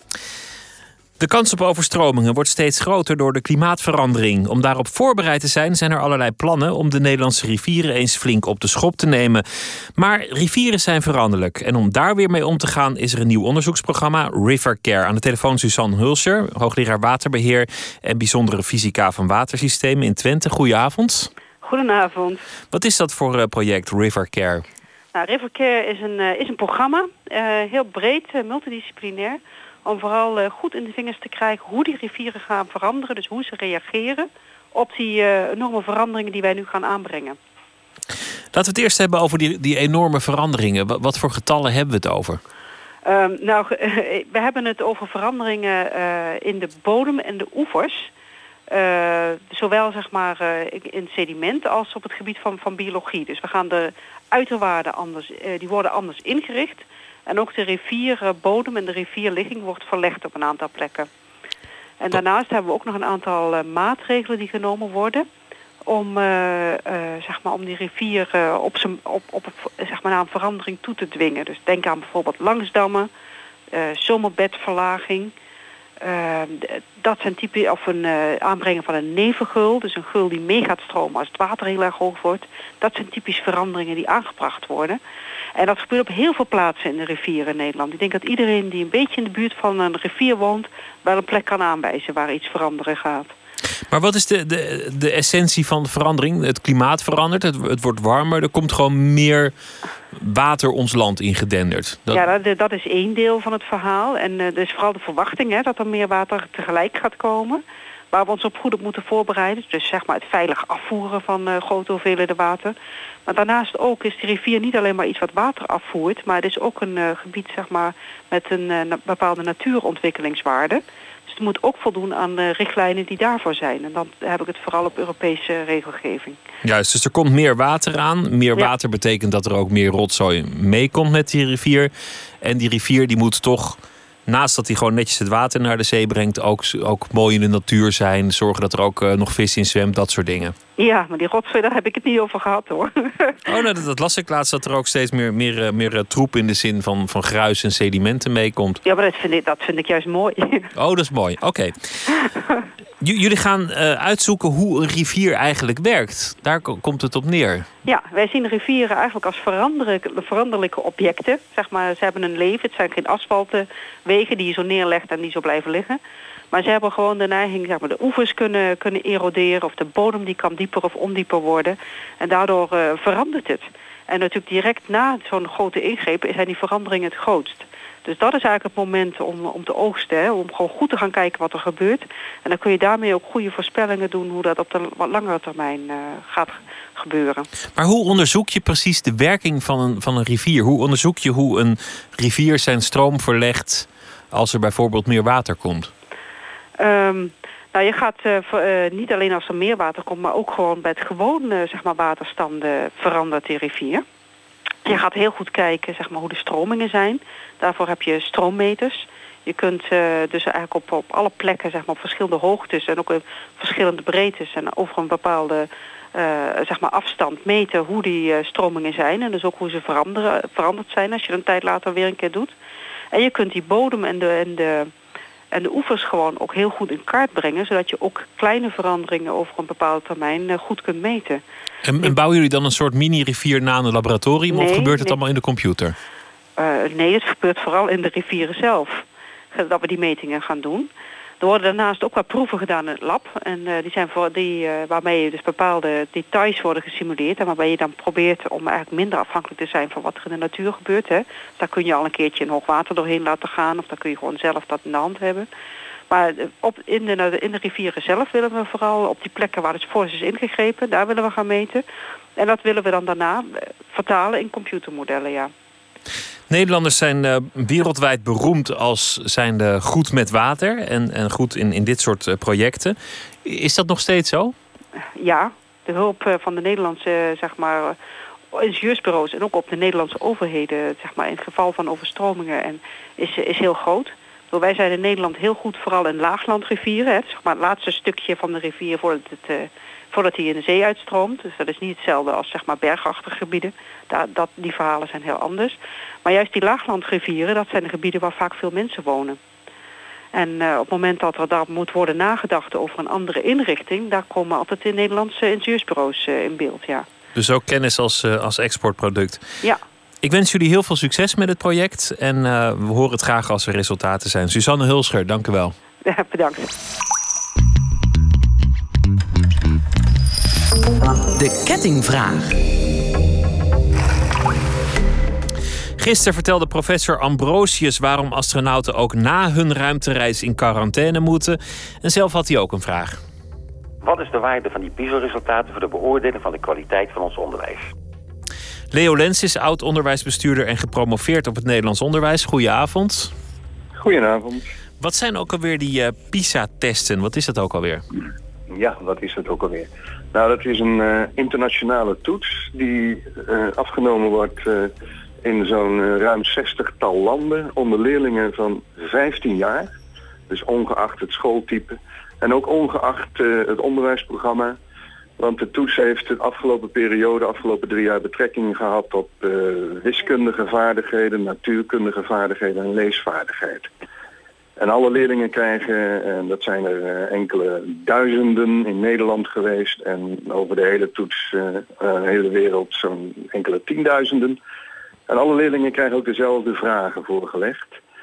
Speaker 3: De kans op overstromingen wordt steeds groter door de klimaatverandering. Om daarop voorbereid te zijn, zijn er allerlei plannen om de Nederlandse rivieren eens flink op de schop te nemen. Maar rivieren zijn veranderlijk. En om daar weer mee om te gaan, is er een nieuw onderzoeksprogramma, Rivercare. Aan de telefoon Suzanne Hulscher, hoogleraar waterbeheer en bijzondere fysica van watersystemen in Twente. Goedenavond.
Speaker 8: Goedenavond.
Speaker 3: Wat is dat voor uh, project Rivercare?
Speaker 8: Nou, Rivercare is een, uh, is een programma, uh, heel breed, uh, multidisciplinair, om vooral uh, goed in de vingers te krijgen hoe die rivieren gaan veranderen, dus hoe ze reageren op die uh, enorme veranderingen die wij nu gaan aanbrengen.
Speaker 3: Laten we het eerst hebben over die, die enorme veranderingen. Wat, wat voor getallen hebben we het over?
Speaker 8: Um, nou, uh, we hebben het over veranderingen uh, in de bodem en de oevers. Uh, zowel zeg maar uh, in sediment als op het gebied van, van biologie. Dus we gaan de uiterwaarden anders, uh, die worden anders ingericht. En ook de rivierbodem en de rivierligging wordt verlegd op een aantal plekken. En daarnaast hebben we ook nog een aantal uh, maatregelen die genomen worden om, uh, uh, zeg maar, om die rivier uh, op, zijn, op, op zeg maar, naar een verandering toe te dwingen. Dus denk aan bijvoorbeeld langsdammen, uh, zomerbedverlaging. Uh, dat zijn typen, of een uh, aanbrengen van een nevengeul, dus een geul die mee gaat stromen als het water heel erg hoog wordt. Dat zijn typisch veranderingen die aangebracht worden. En dat gebeurt op heel veel plaatsen in de rivieren in Nederland. Ik denk dat iedereen die een beetje in de buurt van een rivier woont wel een plek kan aanwijzen waar iets veranderen gaat.
Speaker 3: Maar wat is de, de, de essentie van de verandering? Het klimaat verandert, het, het wordt warmer, er komt gewoon meer water ons land ingedenderd. Dat...
Speaker 8: Ja, dat, dat is één deel van het verhaal. En uh, er is vooral de verwachting hè, dat er meer water tegelijk gaat komen. Waar we ons op goed op moeten voorbereiden. Dus zeg maar het veilig afvoeren van uh, grote hoeveelheden water. Maar daarnaast ook is de rivier niet alleen maar iets wat water afvoert. Maar het is ook een uh, gebied zeg maar, met een uh, bepaalde natuurontwikkelingswaarde. Dus het moet ook voldoen aan de richtlijnen die daarvoor zijn. En dan heb ik het vooral op Europese regelgeving.
Speaker 3: Juist, dus er komt meer water aan. Meer ja. water betekent dat er ook meer rotzooi meekomt met die rivier. En die rivier die moet toch, naast dat hij gewoon netjes het water naar de zee brengt, ook, ook mooi in de natuur zijn. Zorgen dat er ook uh, nog vis in zwemt, dat soort dingen.
Speaker 8: Ja, maar die rotzooi, daar heb ik het niet over gehad hoor.
Speaker 3: Oh, nou, dat, dat las ik laatst, dat er ook steeds meer, meer, meer uh, troep in de zin van, van gruis en sedimenten meekomt.
Speaker 8: Ja, maar dat vind ik, dat vind ik juist mooi.
Speaker 3: Oh, dat is mooi. Oké. Okay. J- jullie gaan uh, uitzoeken hoe een rivier eigenlijk werkt. Daar k- komt het op neer.
Speaker 8: Ja, wij zien rivieren eigenlijk als veranderlijke, veranderlijke objecten. Zeg maar, ze hebben een leven. Het zijn geen asfaltwegen die je zo neerlegt en die zo blijven liggen. Maar ze hebben gewoon de neiging, zeg maar, de oevers kunnen, kunnen eroderen, of de bodem die kan dieper of ondieper worden. En daardoor uh, verandert het. En natuurlijk direct na zo'n grote ingreep zijn die veranderingen het grootst. Dus dat is eigenlijk het moment om, om te oogsten. Hè? Om gewoon goed te gaan kijken wat er gebeurt. En dan kun je daarmee ook goede voorspellingen doen hoe dat op de wat langere termijn uh, gaat gebeuren.
Speaker 3: Maar hoe onderzoek je precies de werking van een, van een rivier? Hoe onderzoek je hoe een rivier zijn stroom verlegt als er bijvoorbeeld meer water komt?
Speaker 8: Um, nou, je gaat uh, ver, uh, niet alleen als er meer water komt, maar ook gewoon bij het gewone zeg maar, waterstanden verandert die rivier. Je gaat heel goed kijken zeg maar, hoe de stromingen zijn. Daarvoor heb je stroommeters. Je kunt uh, dus eigenlijk op, op alle plekken, zeg maar, op verschillende hoogtes en ook op verschillende breedtes en over een bepaalde uh, zeg maar afstand meten hoe die uh, stromingen zijn. En dus ook hoe ze veranderen, veranderd zijn als je het een tijd later weer een keer doet. En je kunt die bodem en de, en de, en de oevers gewoon ook heel goed in kaart brengen, zodat je ook kleine veranderingen over een bepaalde termijn uh, goed kunt meten.
Speaker 3: En, en bouwen jullie dan een soort mini-rivier na een laboratorium nee, of gebeurt het nee. allemaal in de computer?
Speaker 8: Uh, nee, het gebeurt vooral in de rivieren zelf. Dat we die metingen gaan doen. Er worden daarnaast ook wat proeven gedaan in het lab. En uh, die zijn voor die, uh, waarmee dus bepaalde details worden gesimuleerd. En waarbij je dan probeert om eigenlijk minder afhankelijk te zijn van wat er in de natuur gebeurt. Hè. Daar kun je al een keertje een hoog water doorheen laten gaan. Of dan kun je gewoon zelf dat in de hand hebben. Maar op, in, de, in de rivieren zelf willen we vooral op die plekken waar het fors is ingegrepen. Daar willen we gaan meten. En dat willen we dan daarna vertalen in computermodellen, ja.
Speaker 3: Nederlanders zijn uh, wereldwijd beroemd als zijnde goed met water en, en goed in, in dit soort uh, projecten. Is dat nog steeds zo?
Speaker 8: Ja, de hulp uh, van de Nederlandse uh, zeg maar, uh, ingenieursbureaus en ook op de Nederlandse overheden, zeg maar, in het geval van overstromingen, en is, uh, is heel groot. Dus wij zijn in Nederland heel goed, vooral in laaglandrivieren. Hè, zeg maar het laatste stukje van de rivier voordat het... Uh, voordat hij in de zee uitstroomt. Dus dat is niet hetzelfde als zeg maar bergachtige gebieden. Daar, dat, die verhalen zijn heel anders. Maar juist die laaglandrivieren, dat zijn de gebieden waar vaak veel mensen wonen. En uh, op het moment dat er daar moet worden nagedacht over een andere inrichting, daar komen altijd de Nederlandse ingenieursbureaus uh, in beeld, ja.
Speaker 3: Dus ook kennis als, uh, als exportproduct.
Speaker 8: Ja.
Speaker 3: Ik wens jullie heel veel succes met het project. En uh, we horen het graag als er resultaten zijn. Suzanne Hulscher, dank u wel.
Speaker 8: Ja, bedankt.
Speaker 4: De kettingvraag.
Speaker 3: Gisteren vertelde professor Ambrosius waarom astronauten ook na hun ruimtereis in quarantaine moeten. En zelf had hij ook een vraag.
Speaker 9: Wat is de waarde van die PISA-resultaten voor de beoordeling van de kwaliteit van ons onderwijs?
Speaker 3: Leo Lens is oud-onderwijsbestuurder en gepromoveerd op het Nederlands onderwijs. Goedenavond.
Speaker 10: Goedenavond.
Speaker 3: Wat zijn ook alweer die uh, PISA-testen? Wat is dat ook alweer?
Speaker 10: Ja, wat is dat ook alweer? Nou, dat is een uh, internationale toets die uh, afgenomen wordt uh, in zo'n uh, ruim zestigtal landen onder leerlingen van vijftien jaar. Dus ongeacht het schooltype en ook ongeacht uh, het onderwijsprogramma. Want de toets heeft de afgelopen periode, de afgelopen drie jaar betrekking gehad op uh, wiskundige vaardigheden, natuurkundige vaardigheden en leesvaardigheid. En alle leerlingen krijgen, en dat zijn er enkele duizenden in Nederland geweest en over de hele toets, uh, de hele wereld zo'n enkele tienduizenden. En alle leerlingen krijgen ook dezelfde vragen voorgelegd.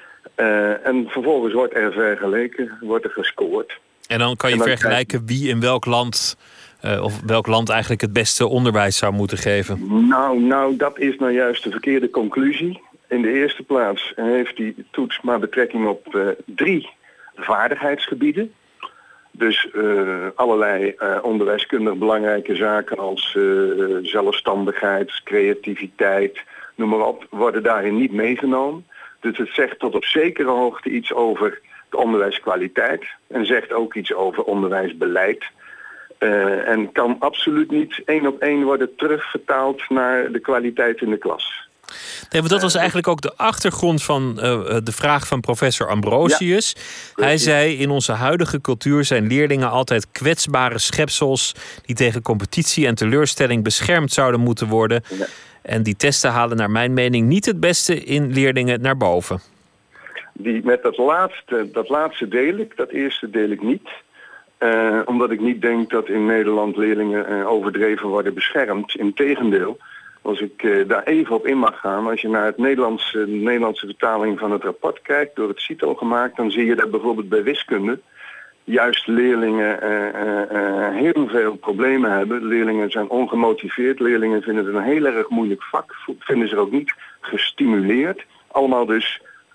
Speaker 10: Uh, en vervolgens wordt er vergeleken, wordt er gescoord.
Speaker 3: En dan kan je dan vergelijken krijg... wie in welk land, uh, of welk land eigenlijk het beste onderwijs zou moeten geven.
Speaker 10: Nou, nou, dat is nou juist de verkeerde conclusie. In de eerste plaats heeft die toets maar betrekking op uh, drie vaardigheidsgebieden. Dus uh, allerlei uh, onderwijskundig belangrijke zaken als uh, zelfstandigheid, creativiteit, noem maar op, worden daarin niet meegenomen. Dus het zegt tot op zekere hoogte iets over de onderwijskwaliteit en zegt ook iets over onderwijsbeleid. Uh, en kan absoluut niet één op één worden terugvertaald naar de kwaliteit in de klas.
Speaker 3: Nee, want dat was eigenlijk ook de achtergrond van uh, de vraag van professor Ambrosius. Ja. Hij zei, in onze huidige cultuur zijn leerlingen altijd kwetsbare schepsels die tegen competitie en teleurstelling beschermd zouden moeten worden. Ja. En die testen halen naar mijn mening niet het beste in leerlingen naar boven.
Speaker 10: Die, met dat laatste, dat laatste deel ik, dat eerste deel ik niet. Uh, omdat ik niet denk dat in Nederland leerlingen uh, overdreven worden beschermd. Integendeel. Als ik uh, daar even op in mag gaan, als je naar het Nederlandse, de Nederlandse vertaling van het rapport kijkt, door het CITO gemaakt, dan zie je dat bijvoorbeeld bij wiskunde juist leerlingen uh, uh, uh, heel veel problemen hebben. Leerlingen zijn ongemotiveerd, leerlingen vinden het een heel erg moeilijk vak, vinden ze ook niet gestimuleerd. Allemaal dus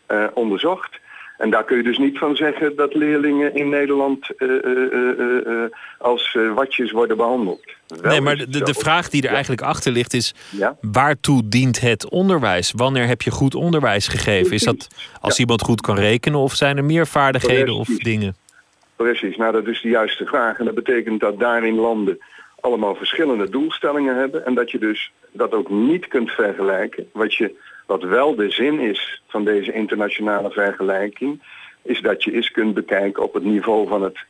Speaker 10: uh, onderzocht. En daar kun je dus niet van zeggen dat leerlingen in Nederland uh, uh, uh, uh, als uh, watjes worden behandeld. Wel
Speaker 3: nee, maar de, de vraag die er ja. eigenlijk achter ligt is... Ja? Waartoe dient het onderwijs? Wanneer heb je goed onderwijs gegeven? Is dat als ja. iemand goed kan rekenen of zijn er meer vaardigheden Precies. of dingen?
Speaker 10: Precies, nou dat is de juiste vraag. En dat betekent dat daarin landen allemaal verschillende doelstellingen hebben. En dat je dus dat ook niet kunt vergelijken. Wat, je, wat wel de zin is van deze internationale vergelijking... is dat je eens kunt bekijken op het niveau van het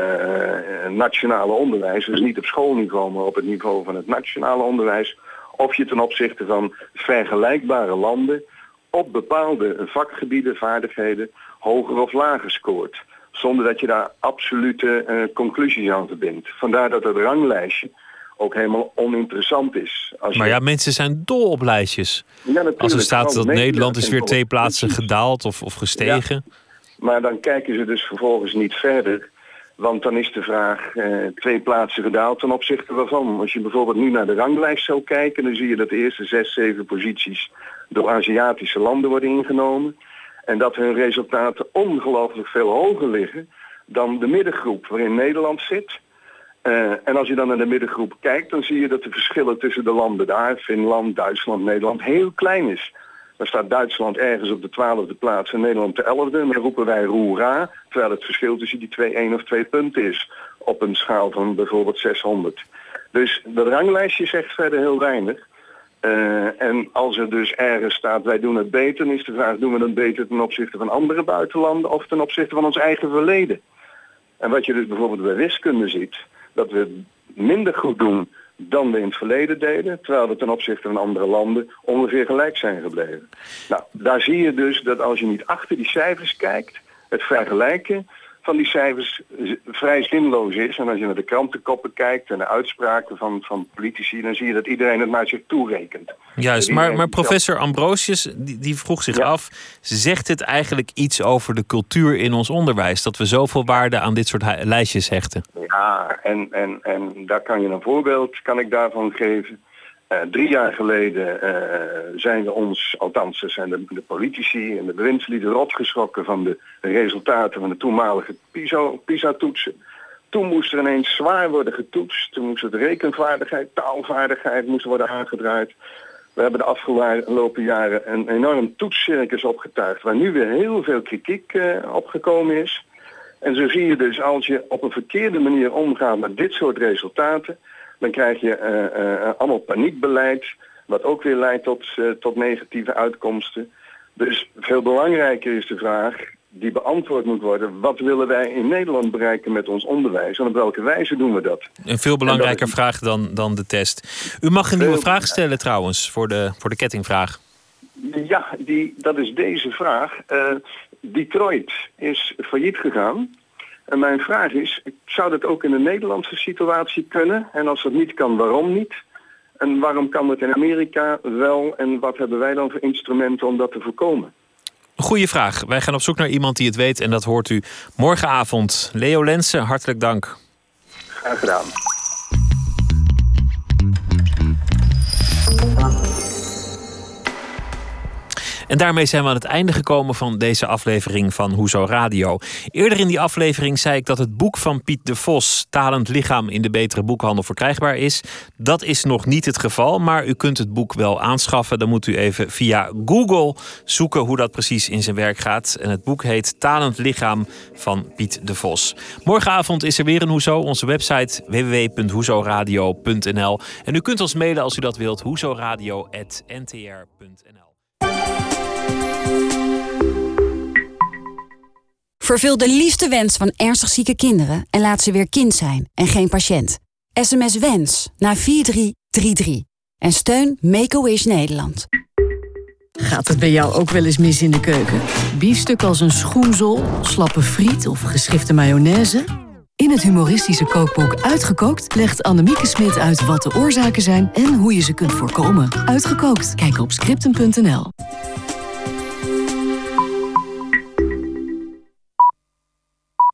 Speaker 10: uh, nationale onderwijs. Dus niet op schoolniveau, maar op het niveau van het nationale onderwijs. Of je ten opzichte van vergelijkbare landen op bepaalde vakgebieden, vaardigheden, hoger of lager scoort. Zonder dat je daar absolute uh, conclusies aan verbindt. Vandaar dat het ranglijstje ook helemaal oninteressant is. Als
Speaker 3: maar
Speaker 10: je...
Speaker 3: ja, mensen zijn dol op lijstjes.
Speaker 10: Ja,
Speaker 3: als er staat dat Nederland is weer twee plaatsen gedaald of, of gestegen.
Speaker 10: Ja. Maar dan kijken ze dus vervolgens niet verder. Want dan is de vraag uh, twee plaatsen gedaald ten opzichte waarvan. Als je bijvoorbeeld nu naar de ranglijst zou kijken... dan zie je dat de eerste zes, zeven posities door Aziatische landen worden ingenomen. En dat hun resultaten ongelooflijk veel hoger liggen dan de middengroep waarin Nederland zit. Uh, en als je dan naar de middengroep kijkt, dan zie je dat de verschillen tussen de landen daar, Finland, Duitsland, Nederland, heel klein is. Dan staat Duitsland ergens op de twaalfde plaats en Nederland de elfde. En dan roepen wij roera, terwijl het verschil tussen die twee één of twee punten is. Op een schaal van bijvoorbeeld zeshonderd. Dus dat ranglijstje zegt verder heel weinig. Uh, en als er dus ergens staat, wij doen het beter, dan is de vraag, doen we het beter ten opzichte van andere buitenlanden of ten opzichte van ons eigen verleden? En wat je dus bijvoorbeeld bij wiskunde ziet, dat we minder goed doen dan we in het verleden deden, terwijl we ten opzichte van andere landen ongeveer gelijk zijn gebleven. Nou, daar zie je dus dat als je niet achter die cijfers kijkt, het vergelijken van die cijfers vrij zinloos is. En als je naar de krantenkoppen kijkt en de uitspraken van, van politici, dan zie je dat iedereen het naar zich toe rekent.
Speaker 3: Juist, maar, maar professor Ambrosius die, die vroeg zich ja. af, zegt het eigenlijk iets over de cultuur in ons onderwijs, dat we zoveel waarde aan dit soort lijstjes hechten?
Speaker 10: Ja, en, en, en daar kan je een voorbeeld kan ik daarvan geven. Uh, drie jaar geleden uh, zijn we ons, althans zijn de, de politici en de bewindslieden opgeschrokken van de resultaten van de toenmalige PISA-toetsen. Toen moest er ineens zwaar worden getoetst. Toen moest het rekenvaardigheid, taalvaardigheid moest worden aangedraaid. We hebben de afgelopen jaren een enorm toetscircus opgetuigd, waar nu weer heel veel kritiek uh, opgekomen is. En zo zie je dus, als je op een verkeerde manier omgaat met dit soort resultaten, dan krijg je uh, uh, allemaal paniekbeleid, wat ook weer leidt tot, uh, tot negatieve uitkomsten. Dus veel belangrijker is de vraag die beantwoord moet worden, wat willen wij in Nederland bereiken met ons onderwijs en op welke wijze doen we dat?
Speaker 3: Een veel belangrijker is... vraag dan, dan de test. U mag een nieuwe vraag stellen trouwens, voor de, voor de kettingvraag.
Speaker 10: Ja, die, dat is deze vraag. Uh, Detroit is failliet gegaan. En mijn vraag is, zou dat ook in de Nederlandse situatie kunnen? En als dat niet kan, waarom niet? En waarom kan het in Amerika wel? En wat hebben wij dan voor instrumenten om dat te voorkomen?
Speaker 3: Goeie vraag. Wij gaan op zoek naar iemand die het weet en dat hoort u morgenavond. Leo Lensen, hartelijk dank.
Speaker 10: Graag gedaan.
Speaker 3: En daarmee zijn we aan het einde gekomen van deze aflevering van Hoezo Radio. Eerder in die aflevering zei ik dat het boek van Piet de Vos, Talend Lichaam, in de betere boekhandel verkrijgbaar is. Dat is nog niet het geval, maar u kunt het boek wel aanschaffen. Dan moet u even via Google zoeken hoe dat precies in zijn werk gaat. En het boek heet Talend Lichaam van Piet de Vos. Morgenavond is er weer een Hoezo. Onze website w w w punt hoezo radio punt n l. En u kunt ons mailen als u dat wilt, hoezoradio apenstaartje n t r punt n l.
Speaker 11: Vervul de liefste wens van ernstig zieke kinderen en laat ze weer kind zijn en geen patiënt. S M S WENS naar vier drie drie drie en steun Make-A-Wish Nederland.
Speaker 12: Gaat het bij jou ook wel eens mis in de keuken? Biefstuk als een schoenzol, slappe friet of geschifte mayonaise? In het humoristische kookboek Uitgekookt legt Annemieke Smit uit wat de oorzaken zijn en hoe je ze kunt voorkomen. Uitgekookt, kijk op scripten punt n l.